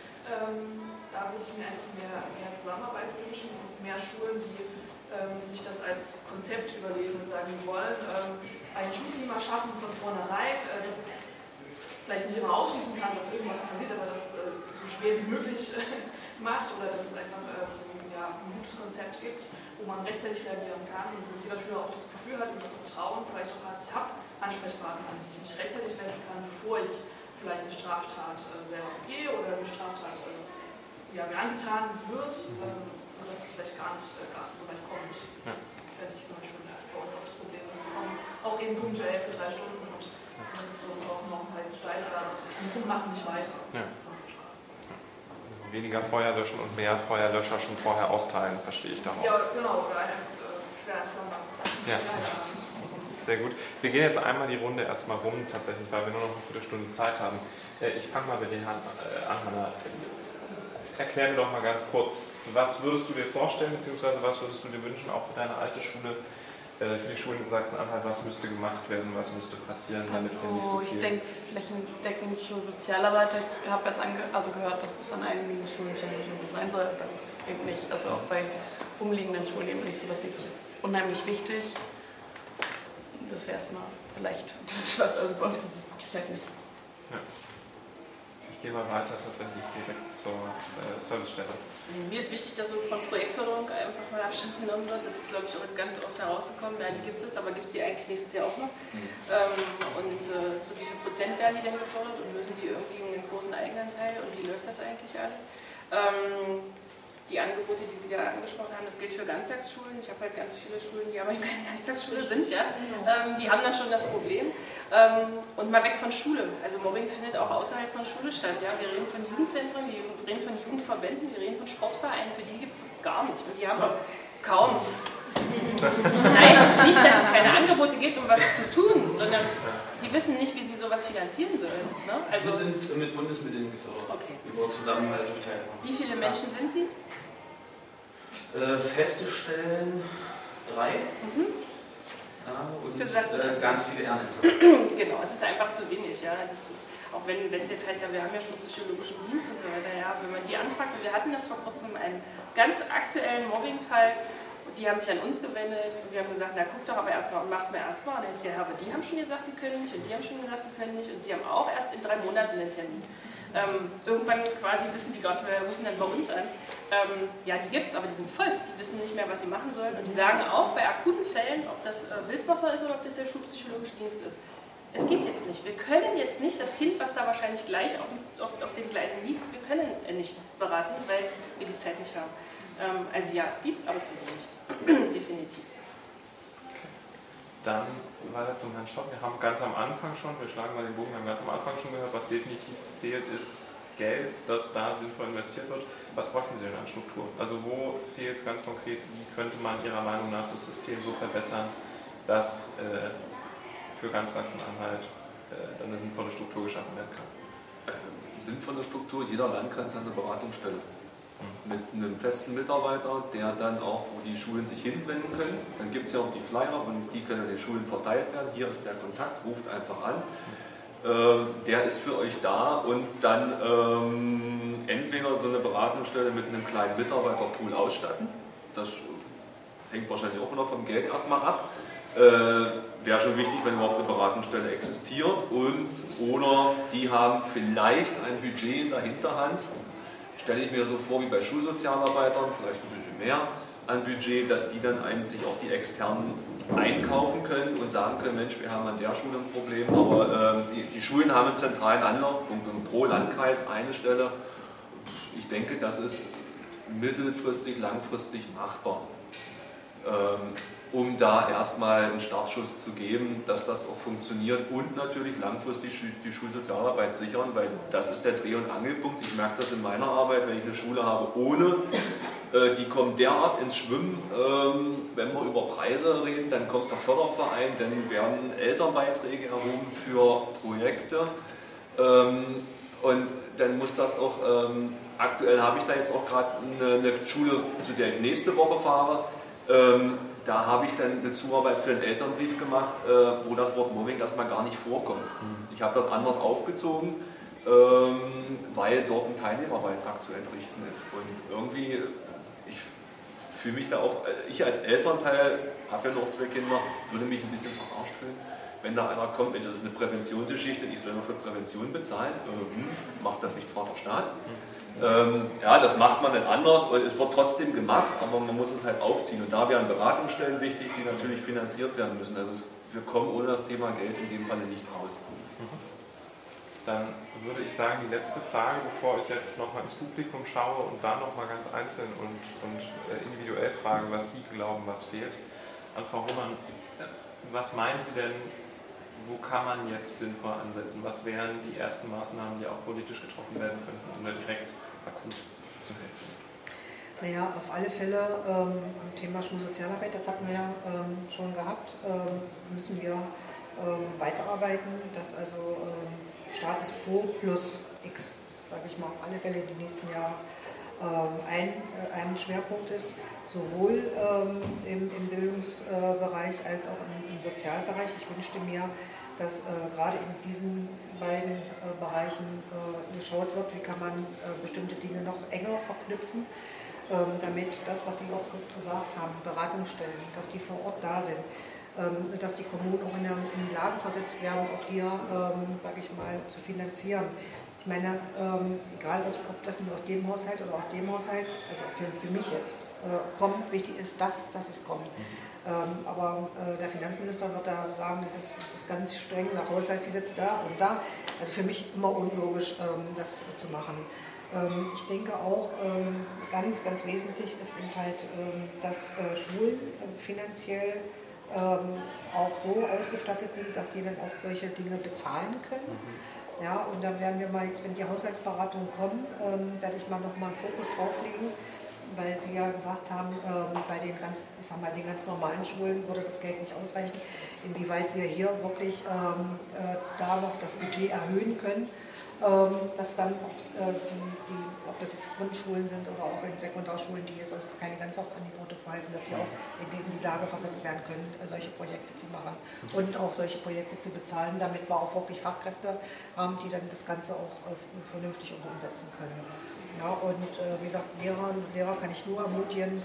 Da würde ich mir einfach mehr Zusammenarbeit wünschen und mehr Schulen, die sich das als Konzept überlegen und sagen, wir wollen ein Schulklima schaffen von vornherein, dass es vielleicht nicht immer ausschließen kann, dass irgendwas passiert, aber das so schwer wie möglich macht oder dass es einfach ein gutes Konzept gibt, wo man rechtzeitig reagieren kann und wo jeder Schüler auch das Gefühl hat und das Vertrauen vielleicht auch hat, ich habe Ansprechpartner, an die ich mich rechtzeitig wenden kann, bevor ich vielleicht eine Straftat selber begehe oder eine Straftat mir angetan wird und dass es vielleicht gar nicht so weit kommt. Das fände ich immer schön. Das ist bei uns auch das Problem, dass wir kommen auch eben punktuell für 3 Stunden und das ist so auch noch ein heißer Stein, aber wir machen nicht weiter. Das ist ganz schade. Also weniger Feuer löschen und mehr Feuerlöscher schon vorher austeilen, verstehe ich daraus. Ja, genau, oder einfach schwer entflammbar. Ja. Sehr gut. Wir gehen jetzt einmal die Runde erstmal rum, tatsächlich, weil wir nur noch eine Viertelstunde Zeit haben. Ich fange mal mit den an, Hanna. Erklär mir doch mal ganz kurz, was würdest du dir vorstellen, beziehungsweise was würdest du dir wünschen, auch für deine alte Schule, für die Schulen in Sachsen-Anhalt, was müsste gemacht werden, was müsste passieren, damit wir nicht so viel... Ich denke, flächendeckend für Sozialarbeiter, ich habe jetzt gehört, dass es an einigen Schulen schon so sein soll, aber das eben nicht, also auch bei umliegenden Schulen eben nicht, sowas denke ich ist unheimlich wichtig. Das wäre erstmal vielleicht das, was, also bei uns ist es wirklich halt nichts. Ja. Ich gehe mal weiter tatsächlich direkt zur Servicestelle. Mir ist wichtig, dass so von Projektförderung einfach mal Abstand genommen wird. Das ist, glaube ich, auch jetzt ganz oft herausgekommen. Ja, die gibt es, aber gibt es die eigentlich nächstes Jahr auch noch? Zu wie viel Prozent werden die denn gefordert und lösen die irgendwie einen ganz großen Eigenanteil und wie läuft das eigentlich alles? Die Angebote, die Sie da angesprochen haben, das gilt für Ganztagsschulen. Ich habe halt ganz viele Schulen, die aber keine Ganztagsschule sind, ja. Die haben dann schon das Problem. Und mal weg von Schule. Also Mobbing findet auch außerhalb von Schule statt. Ja. Wir reden von Jugendzentren, wir reden von Jugendverbänden, wir reden von Sportvereinen, für die gibt es das gar nicht. Und die haben kaum. Nein, nicht, dass es keine Angebote gibt, um was zu tun, sondern die wissen nicht, wie sie sowas finanzieren sollen. Ne? Also, Sie sind mit Bundesmitteln gefördert. Okay. Über Zusammenhalt durch Teilnahme. Wie viele Menschen sind Sie? Festzustellen 3. Ja, und ganz viele Ehrenämter. Genau, es ist einfach zu wenig. Ja. Das ist, auch wenn es jetzt heißt, ja, wir haben ja schon psychologischen Dienst und so weiter, ja, wenn man die anfragt, und wir hatten das vor kurzem einen ganz aktuellen Mobbingfall, und die haben sich an uns gewendet und wir haben gesagt, na guck doch aber erstmal und macht mir erstmal. Und dann ist ja, aber die haben schon gesagt, sie können nicht und die haben schon gesagt, sie können nicht und sie haben auch erst in 3 Monaten einen Termin. Irgendwann quasi wissen die gar nicht mehr, rufen dann bei uns an. Ja, die gibt es, aber die sind voll. Die wissen nicht mehr, was sie machen sollen. Und die sagen auch bei akuten Fällen, ob das Wildwasser ist oder ob das der schulpsychologische Dienst ist. Es geht jetzt nicht. Wir können jetzt nicht das Kind, was da wahrscheinlich gleich auf den Gleisen liegt, wir können nicht beraten, weil wir die Zeit nicht haben. Also ja, es gibt, aber zu wenig. Definitiv. Dann weiter zum Herrn Stock. Wir haben ganz am Anfang schon, wir schlagen mal den Bogen, wir haben ganz am Anfang schon gehört, was definitiv fehlt, ist Geld, das da sinnvoll investiert wird. Was bräuchten Sie denn an Struktur? Also wo fehlt es ganz konkret, wie könnte man Ihrer Meinung nach das System so verbessern, dass für ganz Sachsen-Anhalt dann eine sinnvolle Struktur geschaffen werden kann? Also sinnvolle Struktur, jeder Landkreis hat eine Beratungsstelle. Mit einem festen Mitarbeiter, der dann auch, wo die Schulen sich hinwenden können. Dann gibt es ja auch die Flyer und die können an den Schulen verteilt werden. Hier ist der Kontakt, ruft einfach an. Der ist für euch da und dann entweder so eine Beratungsstelle mit einem kleinen Mitarbeiterpool ausstatten. Das hängt wahrscheinlich auch wieder vom Geld erstmal ab. Wäre schon wichtig, wenn überhaupt eine Beratungsstelle existiert. Oder die haben vielleicht ein Budget in der Hinterhand. Stelle ich mir so vor wie bei Schulsozialerbeitern, vielleicht ein bisschen mehr an Budget, dass die dann sich auch die externen einkaufen können und sagen können, Mensch, wir haben an der Schule ein Problem, aber die Schulen haben einen zentralen Anlaufpunkt und pro Landkreis eine Stelle. Ich denke, das ist mittelfristig, langfristig machbar, um da erstmal einen Startschuss zu geben, dass das auch funktioniert und natürlich langfristig die Schulsozialarbeit sichern, weil das ist der Dreh- und Angelpunkt. Ich merke das in meiner Arbeit, wenn ich eine Schule habe ohne die kommen derart ins Schwimmen, wenn wir über Preise reden, dann kommt der Förderverein, dann werden Elternbeiträge erhoben für Projekte und dann muss das auch, aktuell habe ich da jetzt auch gerade eine Schule, zu der ich nächste Woche fahre, da habe ich dann eine Zuarbeit für den Elternbrief gemacht, wo das Wort Mobbing erstmal gar nicht vorkommt. Ich habe das anders aufgezogen, weil dort ein Teilnehmerbeitrag zu entrichten ist. Und irgendwie, ich fühle mich da auch, ich als Elternteil, habe ja noch 2 Kinder, würde mich ein bisschen verarscht fühlen, wenn da einer kommt, das ist eine Präventionsgeschichte, ich soll nur für Prävention bezahlen, macht das nicht Vaterstaat? Ja, das macht man dann anders und es wird trotzdem gemacht, aber man muss es halt aufziehen. Und da wären Beratungsstellen wichtig, die natürlich finanziert werden müssen. Also wir kommen ohne das Thema Geld in dem Falle nicht raus. Dann würde ich sagen, die letzte Frage, bevor ich jetzt nochmal ins Publikum schaue und da nochmal ganz einzeln und individuell frage, was Sie glauben, was fehlt. An Frau Hohmann, was meinen Sie denn, wo kann man jetzt sinnvoll ansetzen? Was wären die ersten Maßnahmen, die auch politisch getroffen werden könnten, um da direkt akut zu helfen? Naja, auf alle Fälle am Thema Schulsozialarbeit, das hatten wir ja schon gehabt, müssen wir weiterarbeiten, dass also Status Quo plus X, sage ich mal, auf alle Fälle in den nächsten Jahren ein Schwerpunkt ist, sowohl im Bildungsbereich als auch im Sozialbereich. Ich wünschte mir, dass gerade in diesen beiden Bereichen geschaut wird, wie kann man bestimmte Dinge noch enger verknüpfen, damit das, was Sie auch gesagt haben, Beratungsstellen, dass die vor Ort da sind, dass die Kommunen auch in die Lage versetzt werden, auch hier, sage ich mal, zu finanzieren. Ich meine, egal ob das nur aus dem Haushalt oder aus dem Haushalt, also für mich jetzt, kommt, wichtig ist, dass es kommt. Aber der Finanzminister wird da sagen, das ist ganz streng nach Haushaltsgesetz da und da. Also für mich immer unlogisch, das zu machen. Ich denke auch, ganz, ganz wesentlich ist eben halt, dass Schulen finanziell auch so ausgestattet sind, dass die dann auch solche Dinge bezahlen können. Ja, und dann werden wir mal jetzt, wenn die Haushaltsberatungen kommen, werde ich mal nochmal einen Fokus drauf legen, weil Sie ja gesagt haben, bei den ganz normalen Schulen würde das Geld nicht ausreichen, inwieweit wir hier wirklich da noch das Budget erhöhen können, dass dann ob das jetzt Grundschulen sind oder auch in Sekundarschulen, die jetzt also keine Ganztagsangebote verhalten, dass die auch in die Lage versetzt werden können, solche Projekte zu machen und auch solche Projekte zu bezahlen, damit wir auch wirklich Fachkräfte haben, die dann das Ganze auch vernünftig umsetzen können. Ja, und wie gesagt, Lehrer kann ich nur ermutigen,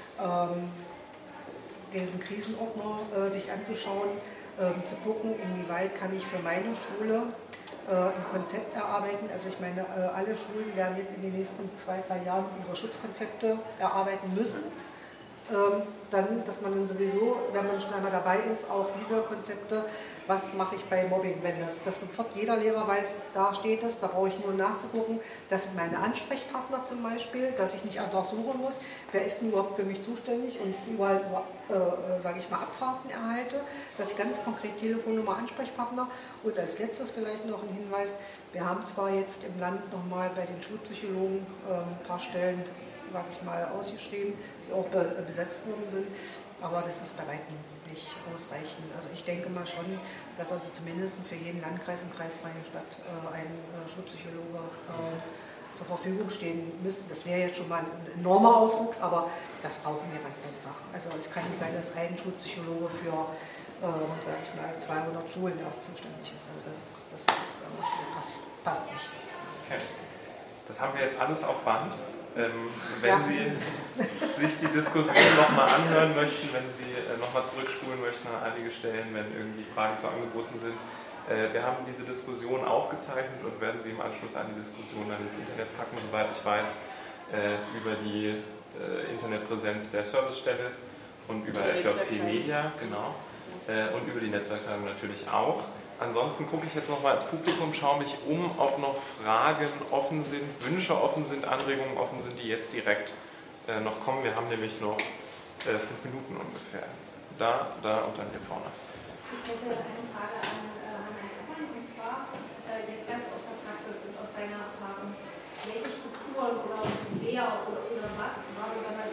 diesen Krisenordner sich anzuschauen, zu gucken, inwieweit kann ich für meine Schule ein Konzept erarbeiten. Also ich meine, alle Schulen werden jetzt in den nächsten 2-3 Jahren ihre Schutzkonzepte erarbeiten müssen. Dann, dass man dann sowieso, wenn man schon einmal dabei ist, auch diese Konzepte, was mache ich bei Mobbing, wenn dass sofort jeder Lehrer weiß, da steht es, da brauche ich nur nachzugucken, das sind meine Ansprechpartner zum Beispiel, dass ich nicht einfach suchen muss, wer ist denn überhaupt für mich zuständig und überall, sage ich mal, Abfahrten erhalte, dass ich ganz konkret Telefonnummer, Ansprechpartner und als letztes vielleicht noch ein Hinweis, wir haben zwar jetzt im Land nochmal bei den Schulpsychologen ein paar Stellen, sage ich mal, ausgeschrieben, die auch besetzt worden sind, aber das ist bei weitem nicht ausreichend. Also ich denke mal schon, dass also zumindest für jeden Landkreis und kreisfreie Stadt ein Schulpsychologe zur Verfügung stehen müsste. Das wäre jetzt schon mal ein enormer Aufwuchs, aber das brauchen wir ganz einfach. Also es kann nicht sein, dass ein Schulpsychologe für, sage ich mal, 200 Schulen auch zuständig ist. Also das passt nicht. Okay. Das haben wir jetzt alles auf Band. Wenn Sie sich die Diskussion nochmal anhören möchten, wenn Sie nochmal zurückspulen möchten an einige Stellen, wenn irgendwie Fragen zu Angeboten sind, wir haben diese Diskussion aufgezeichnet und werden sie im Anschluss an die Diskussion dann ins Internet packen, soweit ich weiß, über die Internetpräsenz der Servicestelle und über FJP Media, genau, und über die Netzwerkteilung natürlich auch. Ansonsten gucke ich jetzt nochmal ins Publikum, schaue mich um, ob noch Fragen offen sind, Wünsche offen sind, Anregungen offen sind, die jetzt direkt noch kommen. Wir haben nämlich noch 5 Minuten ungefähr. Da und dann hier vorne. Ich hätte eine Frage an Herrn Kappmann, und zwar jetzt ganz aus der Praxis und aus deiner Erfahrung. Welche Strukturen oder wer oder was war besonders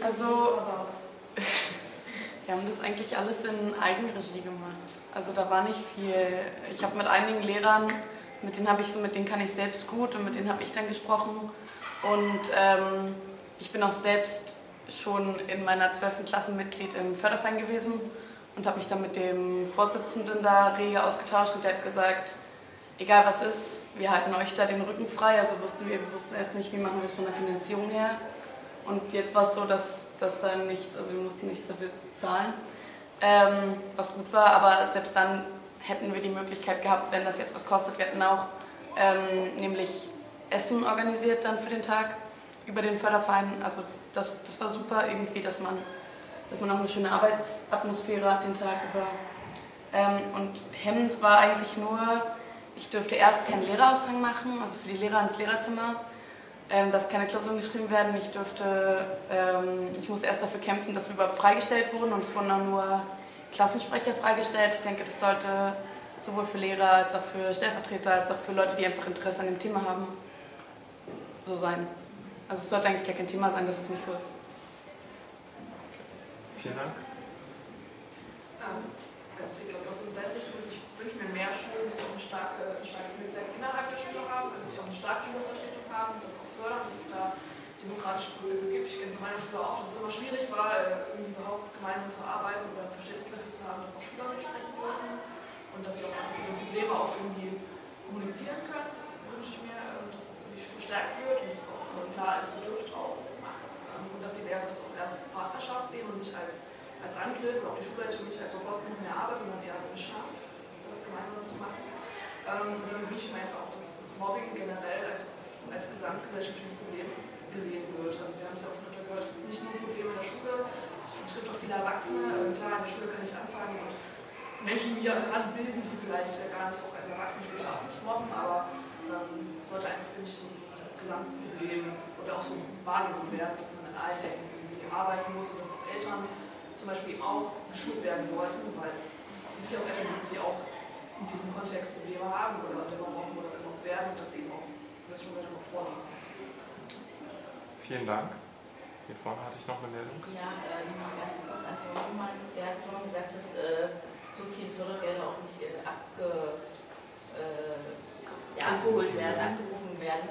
Also, wir haben das eigentlich alles in Eigenregie gemacht. Also da war nicht viel. Ich habe mit einigen Lehrern, mit denen kann ich selbst gut und mit denen habe ich dann gesprochen. Und ich bin auch selbst schon in meiner 12. Klasse Mitglied im Förderverein gewesen und habe mich dann mit dem Vorsitzenden da rege ausgetauscht und der hat gesagt, egal was ist, wir halten euch da den Rücken frei. Also wir wussten erst nicht, wie machen wir es von der Finanzierung her. Und jetzt war es so, dass da nichts, also wir mussten nichts dafür zahlen, was gut war, aber selbst dann hätten wir die Möglichkeit gehabt, wenn das jetzt was kostet, wir hätten auch nämlich Essen organisiert dann für den Tag über den Förderverein. Also das war super irgendwie, dass man auch eine schöne Arbeitsatmosphäre hat den Tag über. Und Hemd war eigentlich nur, ich dürfte erst keinen Lehreraushang machen, also für die Lehrer ins Lehrerzimmer, dass keine Klausuren geschrieben werden. Ich muss erst dafür kämpfen, dass wir überhaupt freigestellt wurden und es wurden auch nur Klassensprecher freigestellt. Ich denke, das sollte sowohl für Lehrer als auch für Stellvertreter als auch für Leute, die einfach Interesse an dem Thema haben, so sein. Also es sollte eigentlich gar kein Thema sein, dass es nicht so ist. Vielen Dank. Also ich glaube, aus dem Weltlichen, ich wünsche mir mehr Schulen, die auch ein starkes Netzwerk innerhalb der Schule haben, also die auch eine starke Schülervertretung haben, das auch fördern, dass es da demokratische Prozesse gibt. Ich kenne es in meiner Schule auch, dass es immer schwierig war, irgendwie überhaupt gemeinsam zu arbeiten oder Verständnis dafür zu haben, dass auch Schüler mitsprechen dürfen und dass sie auch einfach ihre Probleme auch irgendwie kommunizieren können. Das wünsche ich mir, dass es irgendwie verstärkt wird und dass es auch klar ist, bedürft auch. Und dass die Lehrer das auch erst Partnerschaft sehen und nicht als Angriff und auch die Schulleitung nicht als Robot mehr Arbeit, sondern eher als eine Chance, das gemeinsam zu machen. Und dann wünsche ich mir einfach auch, dass Mobbing generell einfach als gesamtgesellschaftliches Problem gesehen wird. Also wir haben es ja auch schon gehört, es ist nicht nur ein Problem in der Schule, es betrifft auch viele Erwachsene. Klar, in der Schule kann ich anfangen und Menschen wie heranbilden, die vielleicht gar nicht auch als Erwachsene später auch nicht mobben, aber es sollte einfach, finde ich, so ein Gesamtproblem oder auch so wahrgenommen werden, dass man in allen Ecken irgendwie arbeiten muss und dass auch Eltern zum Beispiel eben auch geschult werden sollten, weil es sicher auch Eltern gibt, die auch in diesem Kontext Probleme haben oder selber brauchen oder gemobbt werden und das eben auch das schon weiter noch vornehmen. Vielen Dank. Hier vorne hatte ich noch eine Meldung. Ja, noch ganz kurz einfach nochmal. Sie hat schon gesagt, dass so viel Fördergelder auch nicht abgeholt werden, abgerufen werden.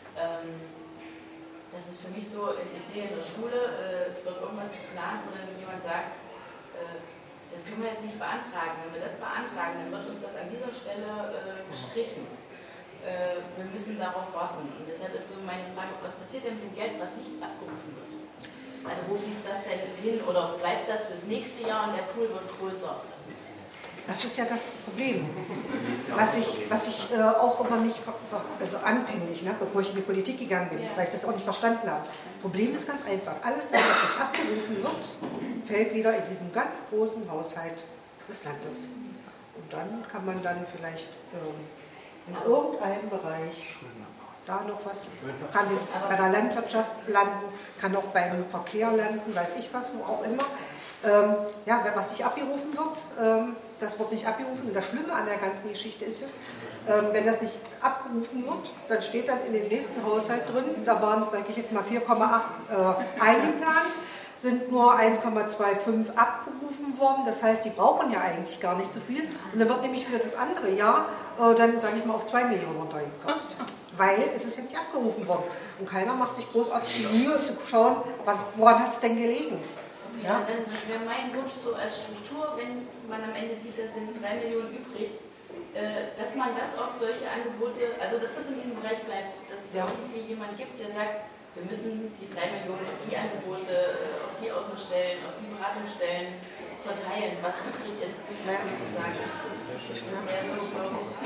Das ist für mich so, ich sehe in der Schule, es wird irgendwas geplant oder jemand sagt, das können wir jetzt nicht beantragen. Wenn wir das beantragen, dann wird uns das an dieser Stelle gestrichen. Wir müssen darauf warten. Und deshalb ist so meine Frage, was passiert denn mit dem Geld, was nicht abgerufen wird? Also wo fließt das denn hin oder bleibt das fürs nächste Jahr und der Pool wird größer? Das ist ja das Problem, was ich auch immer nicht, also anfänglich, ne, bevor ich in die Politik gegangen bin, weil ich das auch nicht verstanden habe. Problem ist ganz einfach, alles, das, was nicht abgerufen wird, fällt wieder in diesen ganz großen Haushalt des Landes. Und dann kann man dann vielleicht in irgendeinem Bereich da noch was, kann bei der Landwirtschaft landen, kann auch beim Verkehr landen, weiß ich was, wo auch immer. Was nicht abgerufen wird, das wird nicht abgerufen. Und das Schlimme an der ganzen Geschichte ist, wenn das nicht abgerufen wird, dann steht dann in dem nächsten Haushalt drin, da waren, sage ich jetzt mal, 4,8 eingeplant, sind nur 1,25 abgerufen worden. Das heißt, die brauchen ja eigentlich gar nicht so viel. Und dann wird nämlich für das andere Jahr dann, sage ich mal, auf 2 Millionen runtergekostet. Weil es ist ja nicht abgerufen worden. Und keiner macht sich großartig die Mühe zu schauen, woran hat es denn gelegen. Ja, dann wäre mein Wunsch so als Struktur, wenn man am Ende sieht, da sind 3 Millionen übrig, dass man das auf solche Angebote, also dass das in diesem Bereich bleibt, dass es irgendwie jemand gibt, der sagt, wir müssen die 3 Millionen auf die Angebote, auf die Außenstellen, auf die Beratungsstellen verteilen, was übrig ist, sozusagen. Das wäre so, glaube ich.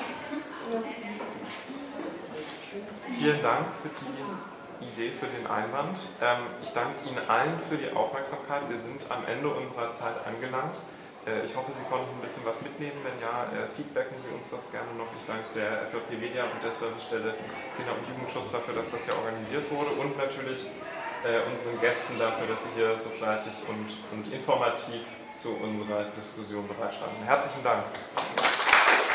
Vielen Dank für die Idee, für den Einwand. Ich danke Ihnen allen für die Aufmerksamkeit. Wir sind am Ende unserer Zeit angelangt. Ich hoffe, Sie konnten ein bisschen was mitnehmen. Wenn ja, feedbacken Sie uns das gerne noch. Ich danke der FJP Media und der Servicestelle Kinder- und Jugendschutz dafür, dass das hier organisiert wurde und natürlich unseren Gästen dafür, dass sie hier so fleißig und informativ zu unserer Diskussion bereitstanden. Herzlichen Dank.